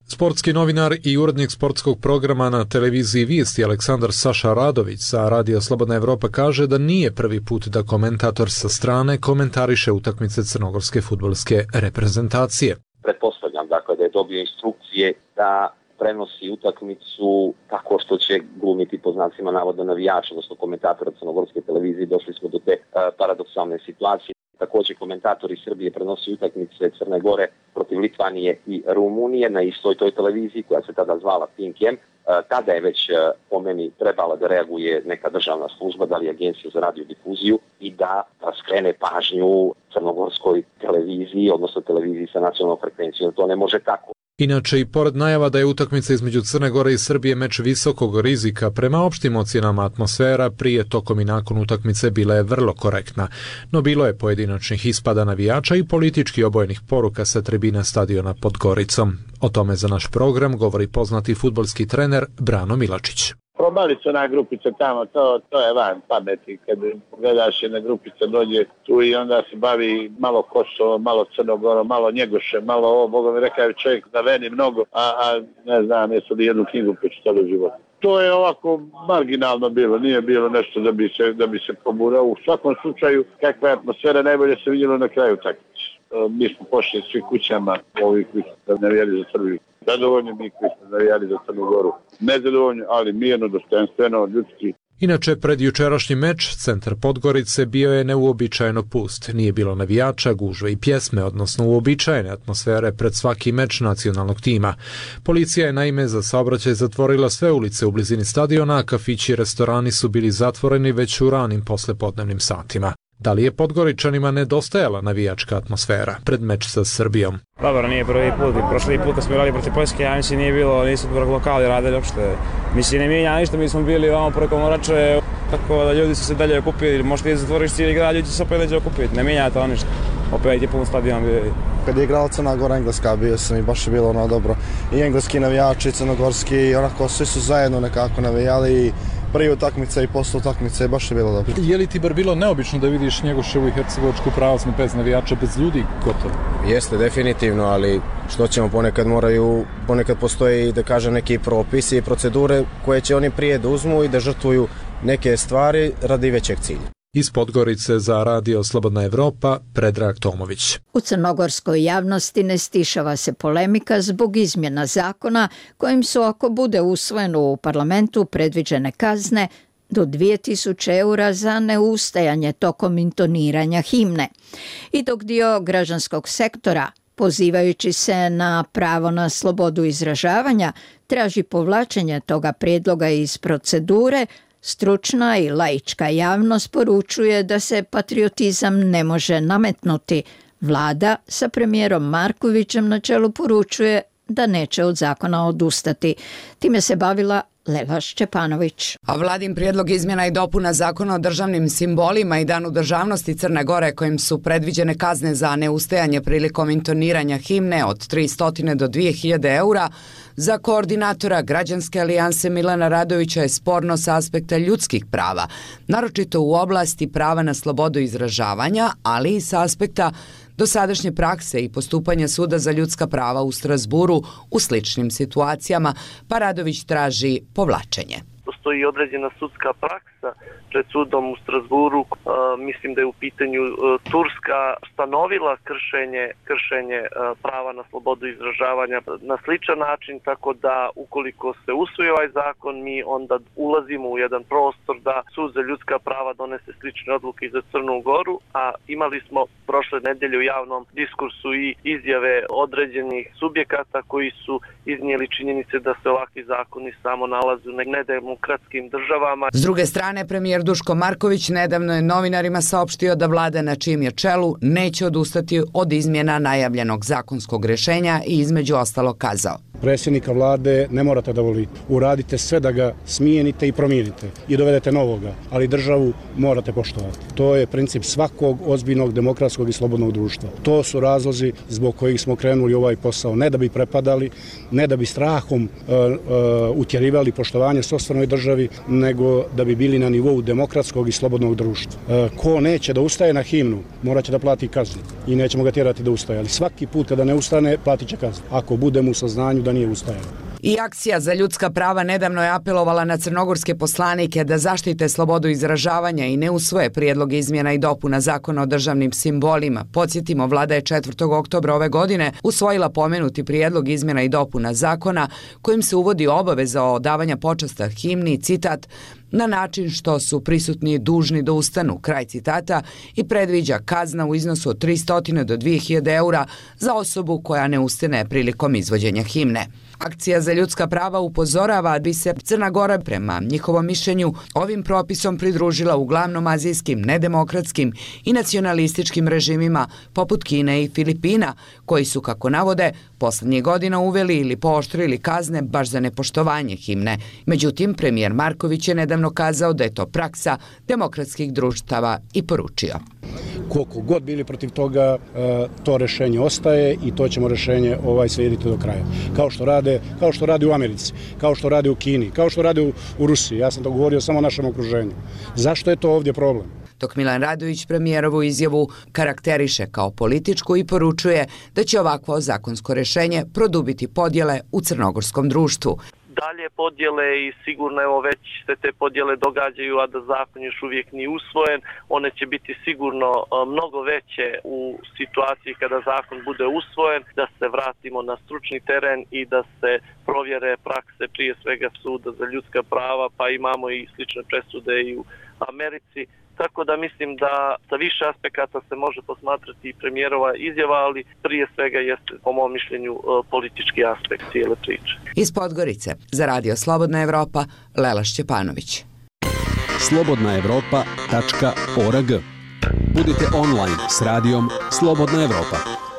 Sportski novinar i urednik sportskog programa na televiziji Vijesti Aleksandar Saša Radović sa Radio Slobodna Evropa kaže da nije prvi put da komentator sa strane komentariše utakmice crnogorske fudbalske reprezentacije. Pretpostavljam dakle da je dobio instrukcije da prenosi utakmicu tako što će glumiti po znacima navoda navijača, odnosno komentatora crnogorske televizije. Došli smo do te uh, paradoksalne situacije. Također komentatori Srbije prenosi utakmice Crne Gore protiv Litvanije i Rumunije na istoj toj televiziji koja se tada zvala Pink M. Tada je već po meni trebala da reaguje neka državna služba, da li Agencija za radiodifuziju, i da skrene pažnju crnogorskoj televiziji, odnosno televiziji sa nacionalnom frekvencijom. To ne može tako. Inače, i pored najava da je utakmica između Crne Gore i Srbije meč visokog rizika, prema opštim ocjenama atmosfera prije, tokom i nakon utakmice bila je vrlo korektna. No bilo je pojedinačnih ispada navijača i politički obojenih poruka sa tribina stadiona pod Goricom. O tome za naš program govori poznati fudbalski trener Brano Milačić. Probali su ona grupica tamo, to, to je van pameti. Kad gledaš jedna grupica dođe tu i onda se bavi malo Kosovo, malo Crnogoro, malo Njegoše, malo ovo, Boga mi rekao čovjek da veni mnogo, a, a ne znam, jesu li jednu knjigu pročitali u životu. To je ovako marginalno bilo, nije bilo nešto da bi se, da bi se poburao. U svakom slučaju, kakva je atmosfera, najbolje se vidjelo na kraju utakmice. Mi smo pošli svi kućama, ovi koji su navijali za Srbiju. Zadovoljni mi koji smo navijali za Crnu Goru. Nezadovoljni, ali mirno, dostojanstveno, ljudski. Inače, pred jučerašnji meč, centar Podgorice bio je neuobičajeno pust. Nije bilo navijača, gužve i pjesme, odnosno uobičajene atmosfere pred svaki meč nacionalnog tima. Policija je naime za saobraćaj zatvorila sve ulice u blizini stadiona, a kafići i restorani su bili zatvoreni već u ranim poslepodnevnim satima. Da li je Podgoričanima nedostajala navijačka atmosfera pred meč sa Srbijom? Dobro, nije prvi put. Prošli put kad smo igrali protiv Poljske, ja mislim nije bilo, nisu lokali radili uopšte. Mislim, ne mijenja ništa, mi smo bili vamo preko Morače, tako da ljudi su se dalje okupili. Možda i zatvoriš cijeli grad, ljudi se opet dalje okupiti. Ne mijenja to ništa. Opet je pun stadion bio. Kad je igrala Crna Gora Engleska, bio sam i baš je bilo ono dobro. I engleski navijači, crnogorski, onako svi su zajedno nekako navijali i prije utakmice i posle utakmice baš je bilo dobro. Je li ti bar bilo neobično da vidiš Njegoševu i Hercegovačku pravoslavnu bez navijača, bez ljudi gotovo? Jeste, definitivno, ali što ćemo, ponekad moraju, ponekad postoji, da kažem, neki propisi i procedure koje će oni prije da uzmu i da žrtvuju neke stvari radi većeg cilja. Iz Podgorice za Radio Slobodna Evropa, Predrag Tomović. U crnogorskoj javnosti ne stišava se polemika zbog izmjena zakona kojim su, ako bude usvojeno u parlamentu, predviđene kazne do dvije tisuće eura za neustajanje tokom intoniranja himne. I dok dio građanskog sektora, pozivajući se na pravo na slobodu izražavanja, traži povlačenje toga prijedloga iz procedure, stručna i laička javnost poručuje da se patriotizam ne može nametnuti. Vlada sa premijerom Markovićem na čelu poručuje da neće od zakona odustati. Time se bavila Lela Šćepanović. A vladin prijedlog izmjena i dopuna zakona o državnim simbolima i danu državnosti Crne Gore, kojim su predviđene kazne za neustajanje prilikom intoniranja himne od tristo do dvije hiljade eura, za koordinatora Građanske alijanse Milana Radovića je sporno sa aspekta ljudskih prava, naročito u oblasti prava na slobodu izražavanja, ali i sa aspekta dosadašnje prakse i postupanja Suda za ljudska prava u Strasburu u sličnim situacijama, pa Radović traži povlačenje. Postoji određena sudska praksa pred sudom u Strasburu. E, mislim da je u pitanju e, Turska stanovila kršenje, kršenje e, prava na slobodu izražavanja na sličan način, tako da ukoliko se usvoji ovaj zakon, mi onda ulazimo u jedan prostor da Sud za ljudska prava donese slične odluke i za Crnu Goru, a imali smo prošle nedelje u javnom diskursu i izjave određenih subjekata koji su iznijeli činjenice da se ovakvi zakoni samo nalaze u nedemokratskim državama. S druge strane, premijer Duško Marković nedavno je novinarima saopštio da vlada na čijem je čelu neće odustati od izmjena najavljenog zakonskog rješenja i između ostalo kazao: predsjednika vlade ne morate da volite. Uradite sve da ga smijenite i promijenite i dovedete novoga, ali državu morate poštovati. To je princip svakog ozbiljnog demokratskog i slobodnog društva. To su razlozi zbog kojih smo krenuli ovaj posao. Ne da bi prepadali, ne da bi strahom uh, uh, utjerivali poštovanje sopstvenoj državi, nego da bi bili na nivou demokratskog i slobodnog društva. Uh, ko neće da ustaje na himnu, morat će da plati kaznu i nećemo ga tjerati da ustaje. Ali svaki put kada ne ustane, platit će kaznu. Ako budemo u saznanju sloboda nije ustajala. I Akcija za ljudska prava nedavno je apelovala na crnogorske poslanike da zaštite slobodu izražavanja i ne usvoje prijedlog izmjena i dopuna zakona o državnim simbolima. Podsjetimo, vlada je četvrtog oktobra ove godine usvojila pomenuti prijedlog izmjena i dopuna zakona kojim se uvodi obaveza odavanja počasta himni, citat, na način što su prisutni dužni da ustanu, kraj citata, i predviđa kazna u iznosu od tristo do dvije hiljade eura za osobu koja ne ustane prilikom izvođenja himne. Akcija za ljudska prava upozorava da bi se Crna Gora prema njihovom mišljenju ovim propisom pridružila uglavnom azijskim, nedemokratskim i nacionalističkim režimima poput Kine i Filipina, koji su, kako navode, poslednjih godina uveli ili pooštrili kazne baš za nepoštovanje himne. Međutim, premijer Marković je nedavno kazao da je to praksa demokratskih društava i poručio. Koliko god bili protiv toga, to rešenje ostaje i to ćemo rešenje ovaj slijediti do kraja. Kao što rade, kao što radi u Americi, kao što radi u Kini, kao što radi u, u Rusiji. Ja sam to govorio samo o našem okruženju. Zašto je to ovdje problem? Dok Milan Radović premijerovu izjavu karakteriše kao političku i poručuje da će ovakvo zakonsko rešenje produbiti podjele u crnogorskom društvu. Dalje podjele i sigurno evo već se te podjele događaju, a da zakon još uvijek nije usvojen. One će biti sigurno mnogo veće u situaciji kada zakon bude usvojen, da se vratimo na stručni teren i da se provjere prakse prije svega suda za ljudska prava, pa imamo i slične presude i u Americi. Tako da mislim da sa više aspekata se može posmatrati i premijerova izjava, ali prije svega jeste, po mom mišljenju, politički aspekt cijele priče. Iz Podgorice, za Radio Slobodna Evropa, Lela Šćepanović. slobodna evropa tačka org. Budite online s radijom Slobodna Evropa.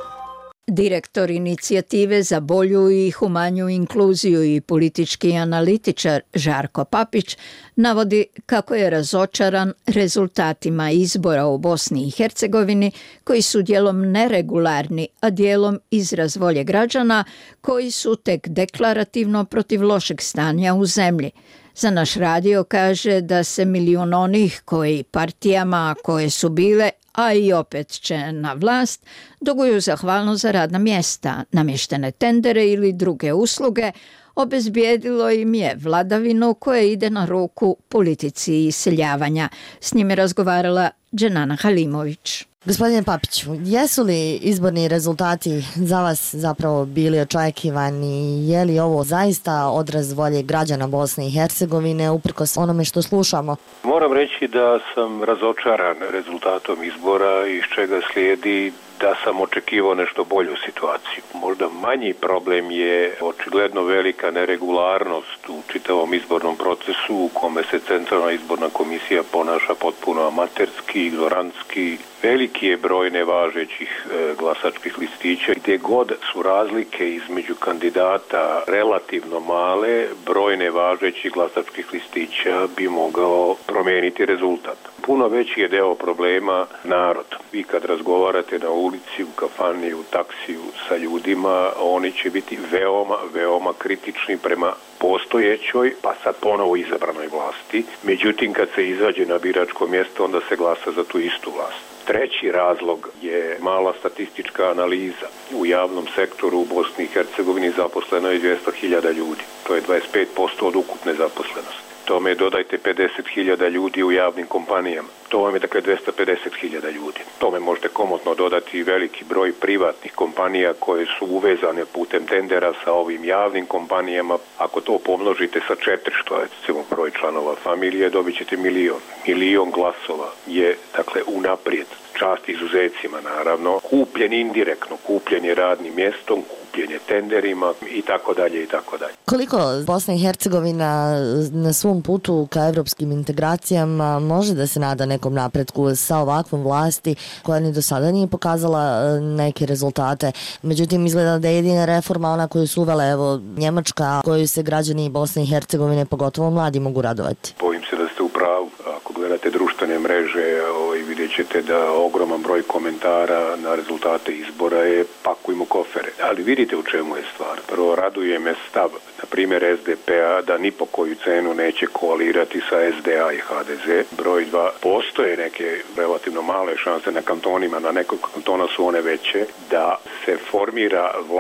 Direktor inicijative za bolju i humanju inkluziju i politički analitičar Žarko Papić navodi kako je razočaran rezultatima izbora u Bosni i Hercegovini, koji su dijelom neregularni, a dijelom izraz volje građana koji su tek deklarativno protiv lošeg stanja u zemlji. Za naš radio kaže da se milion onih koji partijama koje su bile, a i opet će na vlast, duguju zahvalnost za radna mjesta, namještene tendere ili druge usluge, obezbijedilo im je vladavinu koja ide na ruku politici iseljavanja. S njim je razgovarala Dženana Halimović. Gospodine Papiću, jesu li izborni rezultati za vas zapravo bili očekivani? Je li ovo zaista odraz volje građana Bosne i Hercegovine uprkos onome što slušamo? Moram reći da sam razočaran rezultatom izbora, iz čega slijedi da sam očekivao nešto bolju situaciju. Možda manji problem je očigledno velika neregularnost u čitavom izbornom procesu u kome se Centralna izborna komisija ponaša potpuno amaterski, ignorantski. Veliki je broj nevažećih e, glasačkih listića. Gdje god su razlike između kandidata relativno male, broj nevažećih glasačkih listića bi mogao promijeniti rezultat. Puno veći je deo problema narod. Vi kad razgovarate na ulici, u kafani, u taksiju sa ljudima, oni će biti veoma, veoma kritični prema postojećoj, pa sad ponovo izabranoj vlasti. Međutim, kad se izađe na biračko mjesto, onda se glasa za tu istu vlast. Treći razlog je mala statistička analiza. U javnom sektoru u Bosni i Hercegovini zaposleno je dvjesto hiljada ljudi. To je dvadeset pet posto od ukupne zaposlenosti. Tome dodajte pedeset hiljada ljudi u javnim kompanijama. To vam je dakle dvjesto pedeset hiljada ljudi. Tome možete komotno dodati i veliki broj privatnih kompanija koje su uvezane putem tendera sa ovim javnim kompanijama. Ako to pomnožite sa četiri, što je recimo broj članova familije, dobit ćete milion. Milion glasova je dakle unaprijed, čast izuzecima naravno, kupljen indirektno, kupljen je radnim mjestom, kupljen je tenderima i tako dalje i tako dalje. Koliko Bosna i Hercegovina na svom putu ka evropskim integracijama može da se nada nekom napretku sa ovakvom vlasti koja ni do sada nije pokazala neke rezultate? Međutim, izgleda da je jedina reforma ona koju su uvele, evo, Njemačka, koju se građani Bosne i Hercegovine, pogotovo mladi, mogu radovati. Bojim se da ste u pravu. Ako gledate društvene mreže, ovaj, vidjet ćete da ogroman broj komentara na rezultate izbora je pakujmo kofere. Ali vidite u čemu je stvar. Prvo, raduje me stav, na primjer es de pe a, da ni po koju cenu neće koalirati sa es de a i ha de ze. Broj dva, postoje neke relativno male šanse na kantonima, na nekog kantona su one veće, da se formira vlast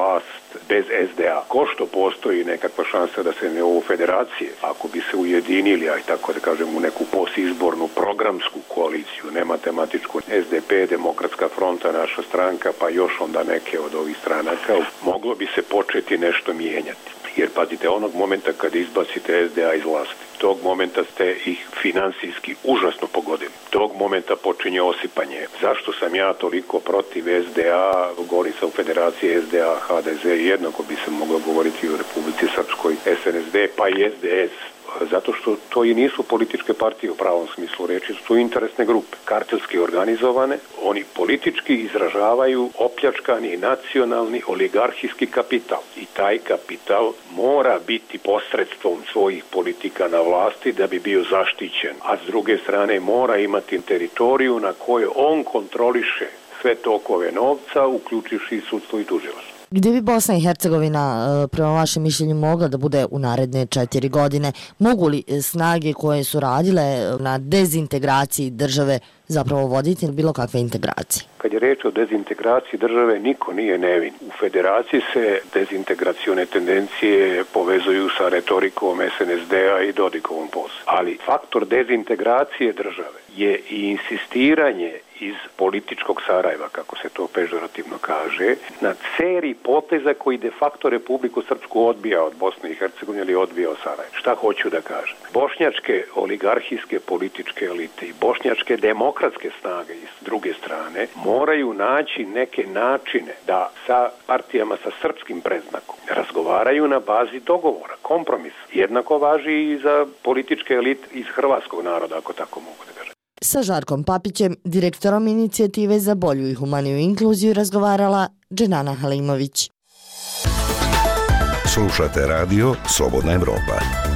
bez es de a. Ko što postoji nekakva šansa da se ne ovo federacije, ako bi se ujedinili, aj tako da kažem, u neku posizbornu programsku koaliciju, ne matematičku, es de pe, Demokratska fronta, naša stranka, pa još onda neke od ovih stranaka, moglo bi se početi nešto mijenjati. Jer pazite, onog momenta kad izbacite es de a iz vlasti, tog momenta ste ih finansijski užasno pogodili. Tog momenta počinje osipanje. Zašto sam ja toliko protiv es de a, govori se u Federaciji es de a, ha de ze, jednako bi se moglo govoriti u Republici Srpskoj, es en es de, pa i es de es. Zato što to i nisu političke partije u pravom smislu reči, su interesne grupe, kartelski organizovane, oni politički izražavaju opljačkani nacionalni oligarhijski kapital i taj kapital mora biti posredstvom svojih politika na vlasti da bi bio zaštićen, a s druge strane mora imati teritoriju na kojoj on kontroliše sve tokove novca, uključivši i sudstvo i tužilaštvo. Gdje bi Bosna i Hercegovina, prema vašem mišljenju, mogla da bude u naredne četiri godine? Mogu li snage koje su radile na dezintegraciji države zapravo voditi bilo kakve integracije? Kad je reč o dezintegraciji države, niko nije nevin. U federaciji se dezintegracione tendencije povezuju sa retorikom es en es de a i Dodikovom poslu. Ali faktor dezintegracije države je i insistiranje iz političkog Sarajeva, kako se to pežorativno kaže, na seriji poteza koji de facto Republiku Srpsku odbija od Bosne i Hercegovine ili odbija od Sarajeva. Šta hoću da kažem? Bošnjačke oligarhijske političke elite i bošnjačke demokratske snage s druge strane moraju naći neke načine da sa partijama sa srpskim predznakom razgovaraju na bazi dogovora, kompromisa. Jednako važi i za političke elite iz hrvatskog naroda, ako tako mogu da kažem. Sa Žarkom Papićem, direktorom inicijative za bolju i humaniju inkluziju, razgovarala Dženana Halimović. Slušate radio Slobodna Evropa.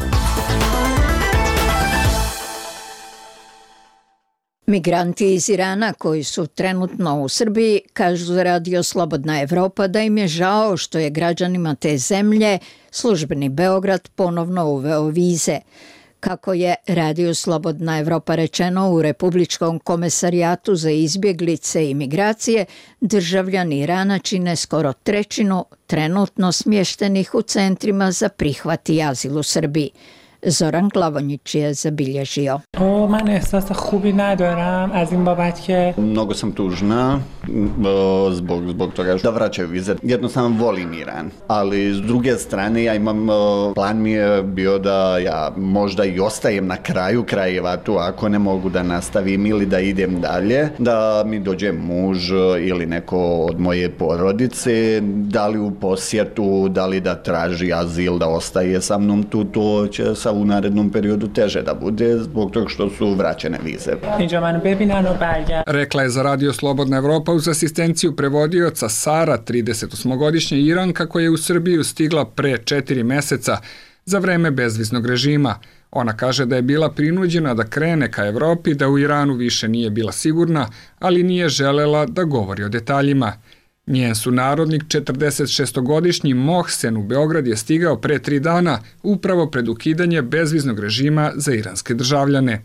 Migranti iz Irana koji su trenutno u Srbiji kažu za radio Slobodna Evropa da im je žao što je građanima te zemlje službeni Beograd ponovno uveo vize. Kako je Radio Slobodna Evropa rečeno u Republičkom komesarijatu za izbjeglice i migracije, državljani Irana čine skoro trećinu trenutno smještenih u centrima za prihvat i azil u Srbiji. Zoran Glavonjić je zabilježio. O, man ehsas khubi nadoram az in babat ke Mnogo sam tužna zbog, zbog toga da vraćaju vize. Jednostavno volim Iran, ali s druge strane ja imam, plan mi je bio da ja možda i ostajem na kraju krajeva tu ako ne mogu da nastavim ili da idem dalje, da mi dođe muž ili neko od moje porodice, da li u posjetu, da li da traži azil, da ostaje sa mnom tu, to će sa u narednom periodu teže da bude zbog toga što su vraćene vize. Rekla je za Radio Slobodna Evropa uz asistenciju prevodioca Sara, tridesetosmogodišnja Iranka koja je u Srbiju stigla pre četiri meseca za vreme bezviznog režima. Ona kaže da je bila prinuđena da krene ka Evropi, da u Iranu više nije bila sigurna, ali nije želela da govori o detaljima. Njen sunarodnik, četrdesetšestogodišnji Mohsen u Beograd je stigao pre tri dana upravo pred ukidanje bezviznog režima za iranske državljane.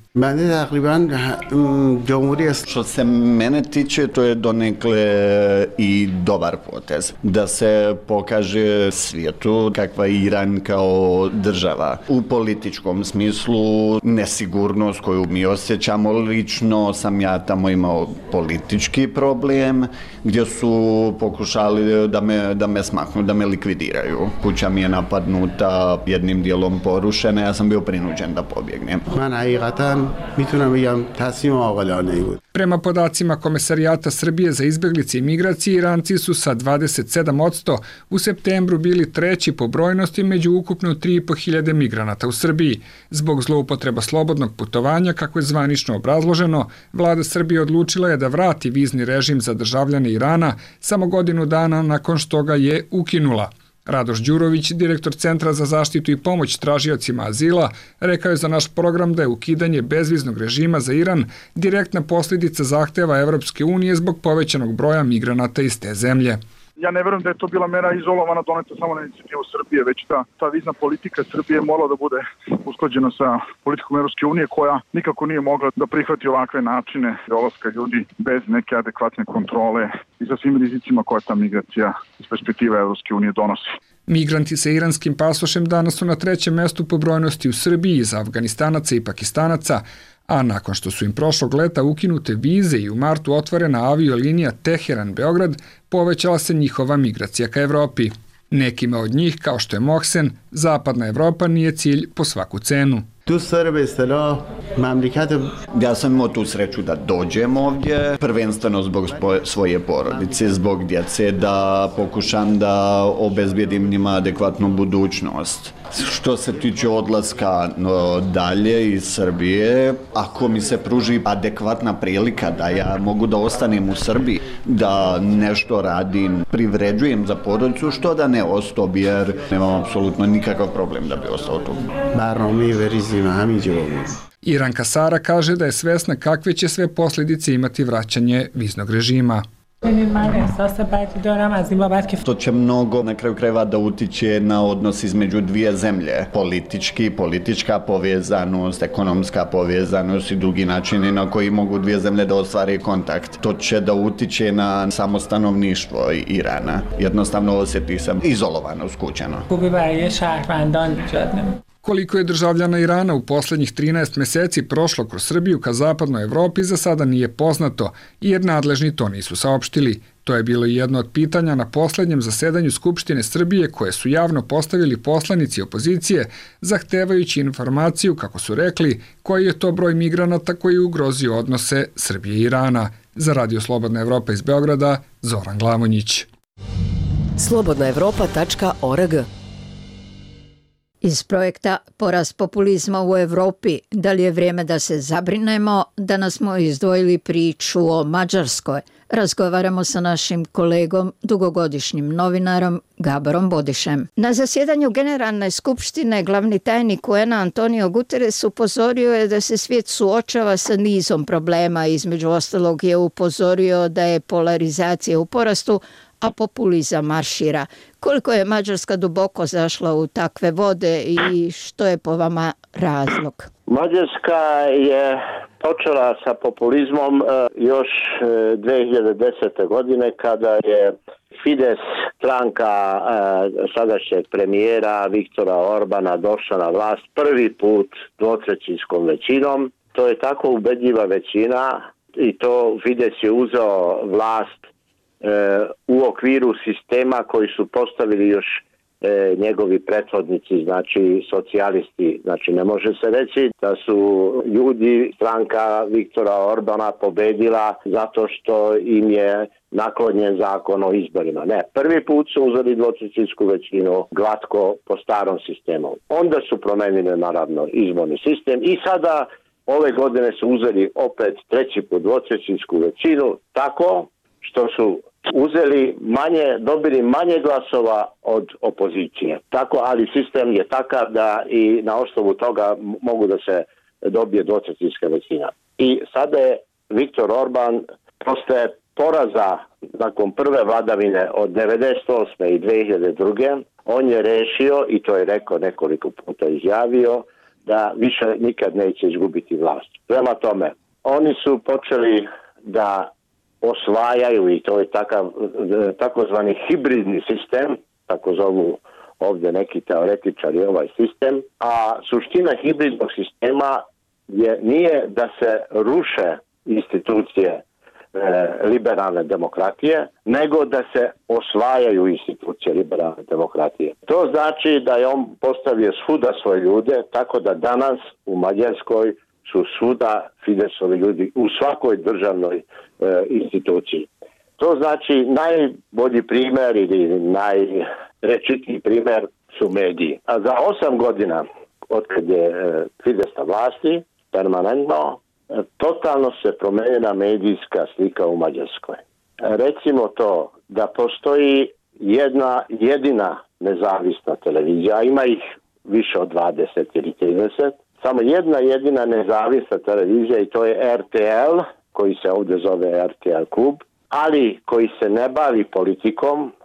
Što se mene tiče, to je donekle i dobar potez. Da se pokaže svijetu kakva je Iran kao država. U političkom smislu nesigurnost koju mi osjećamo, lično sam ja tamo imao politički problem gdje su pokušali da me, da me smaknu, da me likvidiraju. Kuća mi je napadnuta, jednim dijelom porušena, ja sam bio prinuđen da pobjegnem. Prema podacima Komesarijata Srbije za izbjeglice i migracije, Iranci su sa dvadeset sedam posto u septembru bili treći po brojnosti među ukupno tri i po hiljade migranata u Srbiji. Zbog zloupotreba slobodnog putovanja, kako je zvanično obrazloženo, vlada Srbije odlučila je da vrati vizni režim za državljane Irana samo godinu dana nakon što ga je ukinula. Radoš Đurović, direktor Centra za zaštitu i pomoć tražiocima azila, rekao je za naš program da je ukidanje bezviznog režima za Iran direktna posljedica zahteva Evropske unije zbog povećanog broja migranata iz te zemlje. Ja ne verujem da je to bila mera izolovana, doneta samo na inicijativu Srbije, već ta, ta vizna politika Srbije morala da bude usklađena sa politikom Evropske unije, koja nikako nije mogla da prihvati ovakve načine dolaska ljudi bez neke adekvatne kontrole i sa svim rizicima koje ta migracija iz perspektive Evropske unije donosi. Migranti sa iranskim pasošem danas su na trećem mestu po brojnosti u Srbiji iza Afganistanaca i Pakistanaca, a nakon što su im prošlog leta ukinute vize i u martu otvorena aviolinija Teheran-Beograd, povećala se njihova migracija ka Evropi. Nekima od njih, kao što je Mohsen, zapadna Evropa nije cilj po svaku cenu. Ja sam imao tu sreću da dođem ovdje, prvenstveno zbog svoje porodice, zbog djece, da pokušam da obezbijedim njima adekvatnu budućnost. Što se tiče odlaska no, dalje iz Srbije, ako mi se pruži adekvatna prilika da ja mogu da ostanem u Srbiji, da nešto radim, privređujem za porodicu, što da ne ostao, jer nemam apsolutno nikakav problem da bi ostao tu. Iranka Sara kaže da je svesna kakve će sve posljedice imati vraćanje viznog režima. To će mnogo na kraju krajeva da utiče na odnos između dvije zemlje. Politički, politička povezanost, ekonomska povezanost i drugi načini na koji mogu dvije zemlje da ostvare kontakt. To će da utiče na samo stanovništvo Irana. Jednostavno osjeti se izolovano, skućeno. Koliko je državljana Irana u posljednjih trinaest mjeseci prošlo kroz Srbiju ka zapadnoj Evropi za sada nije poznato, jer nadležni to nisu saopštili. To je bilo jedno od pitanja na posljednjem zasedanju Skupštine Srbije koje su javno postavili poslanici opozicije, zahtevajući informaciju, kako su rekli, koji je to broj migranata koji ugrozio odnose Srbije i Irana. Za Radio Slobodna Evropa iz Beograda, Zoran Glamonjić. slobodna evropa tačka org. Iz projekta Porast populizma u Evropi, da li je vrijeme da se zabrinemo, danas smo izdvojili priču o Mađarskoj. Razgovaramo sa našim kolegom, dugogodišnjim novinarom Gaborom Bodišem. Na zasjedanju Generalne skupštine glavni tajnik U N-a Antonio Guterres upozorio je da se svijet suočava sa nizom problema. Između ostalog je upozorio da je polarizacija u porastu, a populizam maršira. Koliko je Mađarska duboko zašla u takve vode i što je po vama razlog? Mađarska je počela sa populizmom još dve hiljade desete. godine kada je Fides, stranka sadašnjeg premijera Viktora Orbana, došla na vlast prvi put dvotrećinskom većinom. To je tako ubedljiva većina i to Fides je uzeo vlast u okviru sistema koji su postavili još e, njegovi prethodnici, znači socijalisti. Znači ne može se reći da su ljudi, stranka Viktora Orbana pobedila zato što im je naklonjen zakon o izborima. Ne, prvi put su uzeli dvotrećinsku većinu glatko po starom sistemu. Onda su promenili naravno izborni sistem i sada ove godine su uzeli opet treći put dvotrećinsku većinu tako što su uzeli manje, dobili manje glasova od opozicije. Tako, ali sistem je takav da i na osnovu toga mogu da se dobije dvotrećinska većina. I sada je Viktor Orban posle poraza nakon prve vladavine od devedeset osme i dve hiljade druge. on je rešio, i to je rekao nekoliko puta izjavio, da više nikad neće izgubiti vlast. Prema tome, oni su počeli da osvajaju, i to je takav, takozvani hibridni sistem, tako zovu ovdje neki teoretičari ovaj sistem, a suština hibridnog sistema je, nije da se ruše institucije e, liberalne demokratije, nego da se osvajaju institucije liberalne demokratije. To znači da je on postavio svuda svoje ljude, tako da danas u Mađarskoj su svuda Fidesovi ljudi u svakoj državnoj e, instituciji. To znači najbolji primjer ili najrečitiji primjer su mediji. A za osam godina od kad je e, Fides na vlasti, permanentno, e, totalno se promenila medijska slika u Mađarskoj. E, recimo to da postoji jedna jedina nezavisna televizija, ima ih više od dvadeset ili trideset, samo jedna jedina nezavisna televizija, i to je R T L, koji se ovdje zove R T L klub, ali koji se ne bavi politikom,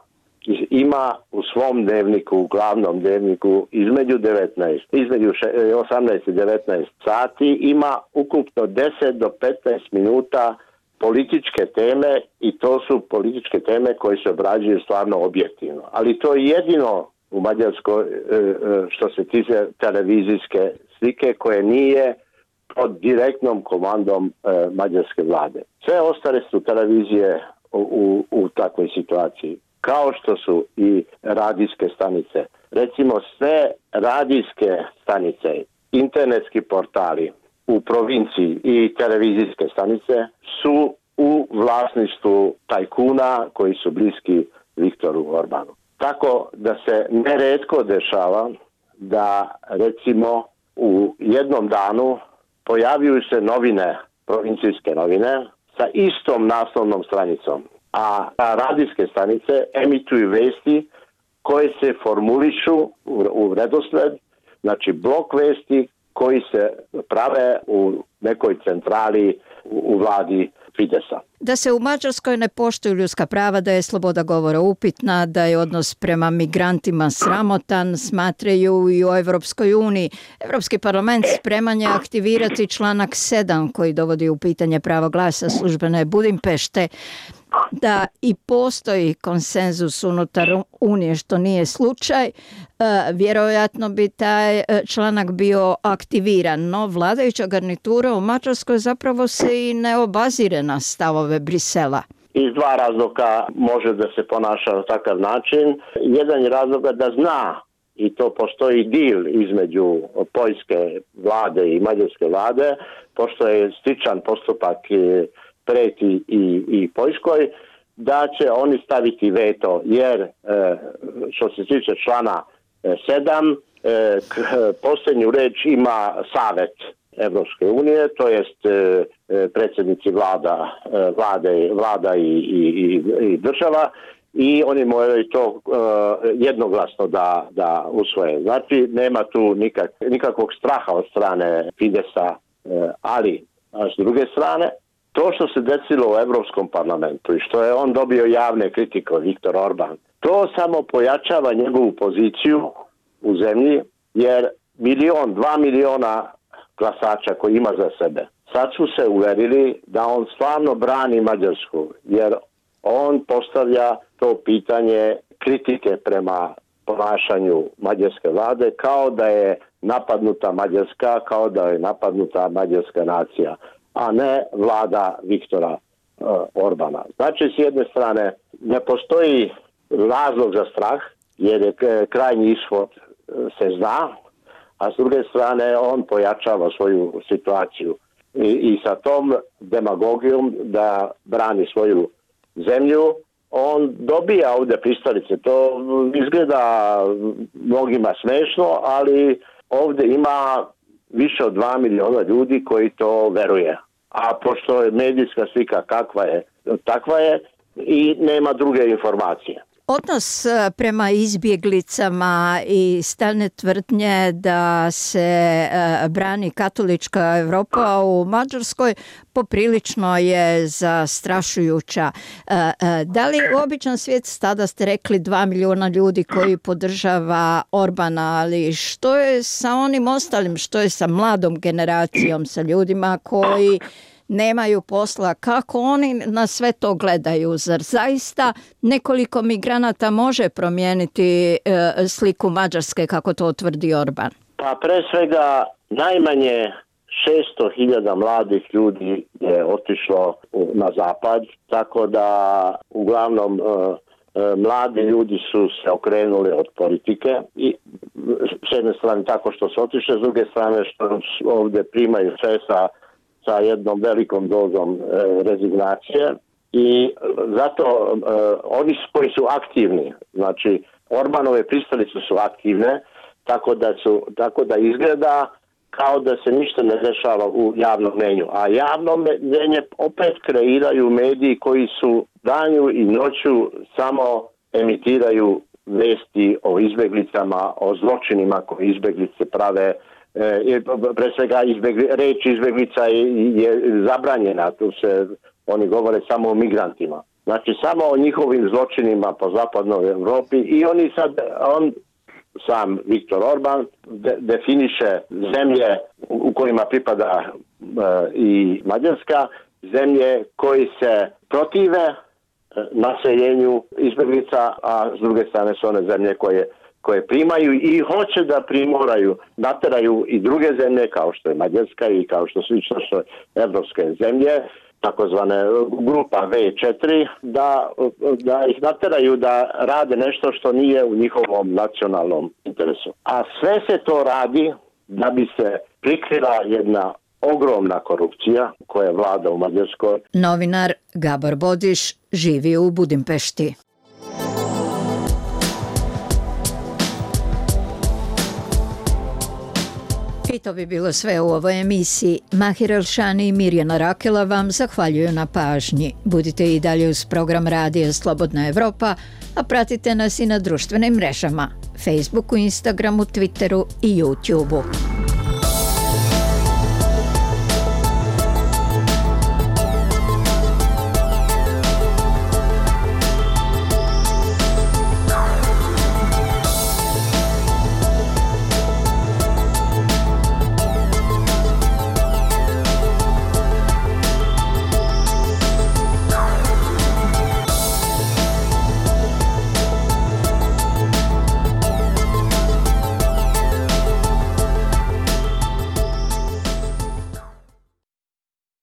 ima u svom dnevniku, u glavnom dnevniku, između devetnaest, između osamnaest i devetnaest sati, ima ukupno deset do petnaest minuta političke teme i to su političke teme koje se obrađuju stvarno objektivno. Ali to je jedino u Mađarskoj što se tiče televizijske slike koje nije pod direktnom komandom mađarske vlade. Sve ostale su televizije u, u, u takvoj situaciji. Kao što su i radijske stanice. Recimo sve radijske stanice, internetski portali u provinciji i televizijske stanice su u vlasništvu tajkuna koji su bliski Viktoru Orbanu. Tako da se neretko dešava da recimo u jednom danu pojavljuju se novine, provincijske novine, sa istom naslovnom stranicom. A radijske stanice emituju vesti koje se formulišu u, u redosled, znači blok vesti koji se prave u nekoj centrali u, u vladi Fidesa. Da se u Mađarskoj ne poštuju ljudska prava, da je sloboda govora upitna, da je odnos prema migrantima sramotan, smatraju i u Evropskoj uniji. Evropski parlament spreman je aktivirati članak sedam koji dovodi u pitanje pravo glasa službene Budimpešte. Da i postoji konsenzus unutar Unije, što nije slučaj, vjerojatno bi taj članak bio aktiviran, no vladajuća garnitura u Mađarskoj zapravo se i ne obazire na stavove Brisela. Iz dva razloga može da se ponaša na takav način. Jedan je razloga da zna, i to postoji deal između poljske vlade i mađarske vlade, pošto je sličan postupak preti i, i Poljskoj, da će oni staviti veto, jer e, što se tiče člana e, sedam, e, k, posljednju reč ima Savet Evropske unije, to jest e, predsjednici vlada, e, vlade, vlada i, i, i država, i oni moraju to e, jednoglasno da, da usvoje. Znači, nema tu nikak, nikakvog straha od strane Fidesa, e, ali a s druge strane, to što se desilo u Europskom parlamentu i što je on dobio javne kritike od Viktor Orban, to samo pojačava njegovu poziciju u zemlji, jer milion, dva miliona glasača koji ima za sebe, sad su se uverili da on stvarno brani Mađarsku, jer on postavlja to pitanje kritike prema ponašanju mađarske vlade kao da je napadnuta Mađarska, kao da je napadnuta mađarska nacija, a ne vlada Viktora uh, Orbana. Znači, s jedne strane, ne postoji razlog za strah, jer je krajnji ishod se zna, a s druge strane, on pojačava svoju situaciju. I, i sa tom demagogijom da brani svoju zemlju, on dobija ovdje pristalice. To izgleda mnogima smešno, ali ovdje ima više od dva miliona ljudi koji to veruje. A pošto je medijska slika kakva je, takva je i nema druge informacije. Odnos prema izbjeglicama i stalne tvrdnje da se brani katolička Evropa u Mađarskoj poprilično je zastrašujuća. Da li običan svijet, tada ste rekli dva miliona ljudi koji podržava Orbana, ali što je sa onim ostalim, što je sa mladom generacijom, sa ljudima koji nemaju posla, kako oni na sve to gledaju? Zar zaista nekoliko migranata može promijeniti e, sliku Mađarske, kako to tvrdi Orban? Pa pre svega najmanje šesto hiljada mladih ljudi je otišlo na zapad, tako da uglavnom e, e, mladi ljudi su se okrenuli od politike i s jedne strane tako što su otišli, s druge strane što ovdje primaju sve sa sa jednom velikom dozom e, rezignacije i zato e, oni koji su aktivni, znači Orbanove pristalice su aktivne, tako da, su, tako da izgleda kao da se ništa ne dešava u javnom mnjenju. A javno mnjenje opet kreiraju mediji koji su danju i noću samo emitiraju vesti o izbjeglicama, o zločinima koje izbjeglice prave. E, pre svega izbjegli, reč izbjeglica je, je zabranjena, tu se oni govore samo o migrantima. Znači samo o njihovim zločinima po zapadnoj Evropi i oni sad, on sam Viktor Orban de, definiše zemlje u kojima pripada e, i Mađarska, zemlje koji se protive e, naseljenju izbjeglica, a s druge strane su one zemlje koje koje primaju i hoće da primoraju, nateraju i druge zemlje kao što je Mađarska i kao što su istočno evropske zemlje, takozvane grupa ve četiri, da, da ih nateraju da rade nešto što nije u njihovom nacionalnom interesu. A sve se to radi da bi se prikrila jedna ogromna korupcija koja vlada u Mađarskoj. Novinar Gabor Bodiš živi u Budimpešti. I to bi bilo sve u ovoj emisiji. Mahir Elšani i Mirjana Rakela vam zahvaljuju na pažnji. Budite i dalje uz program Radija Slobodna Evropa, a pratite nas i na društvenim mrežama, Facebooku, Instagramu, Twitteru i YouTubeu.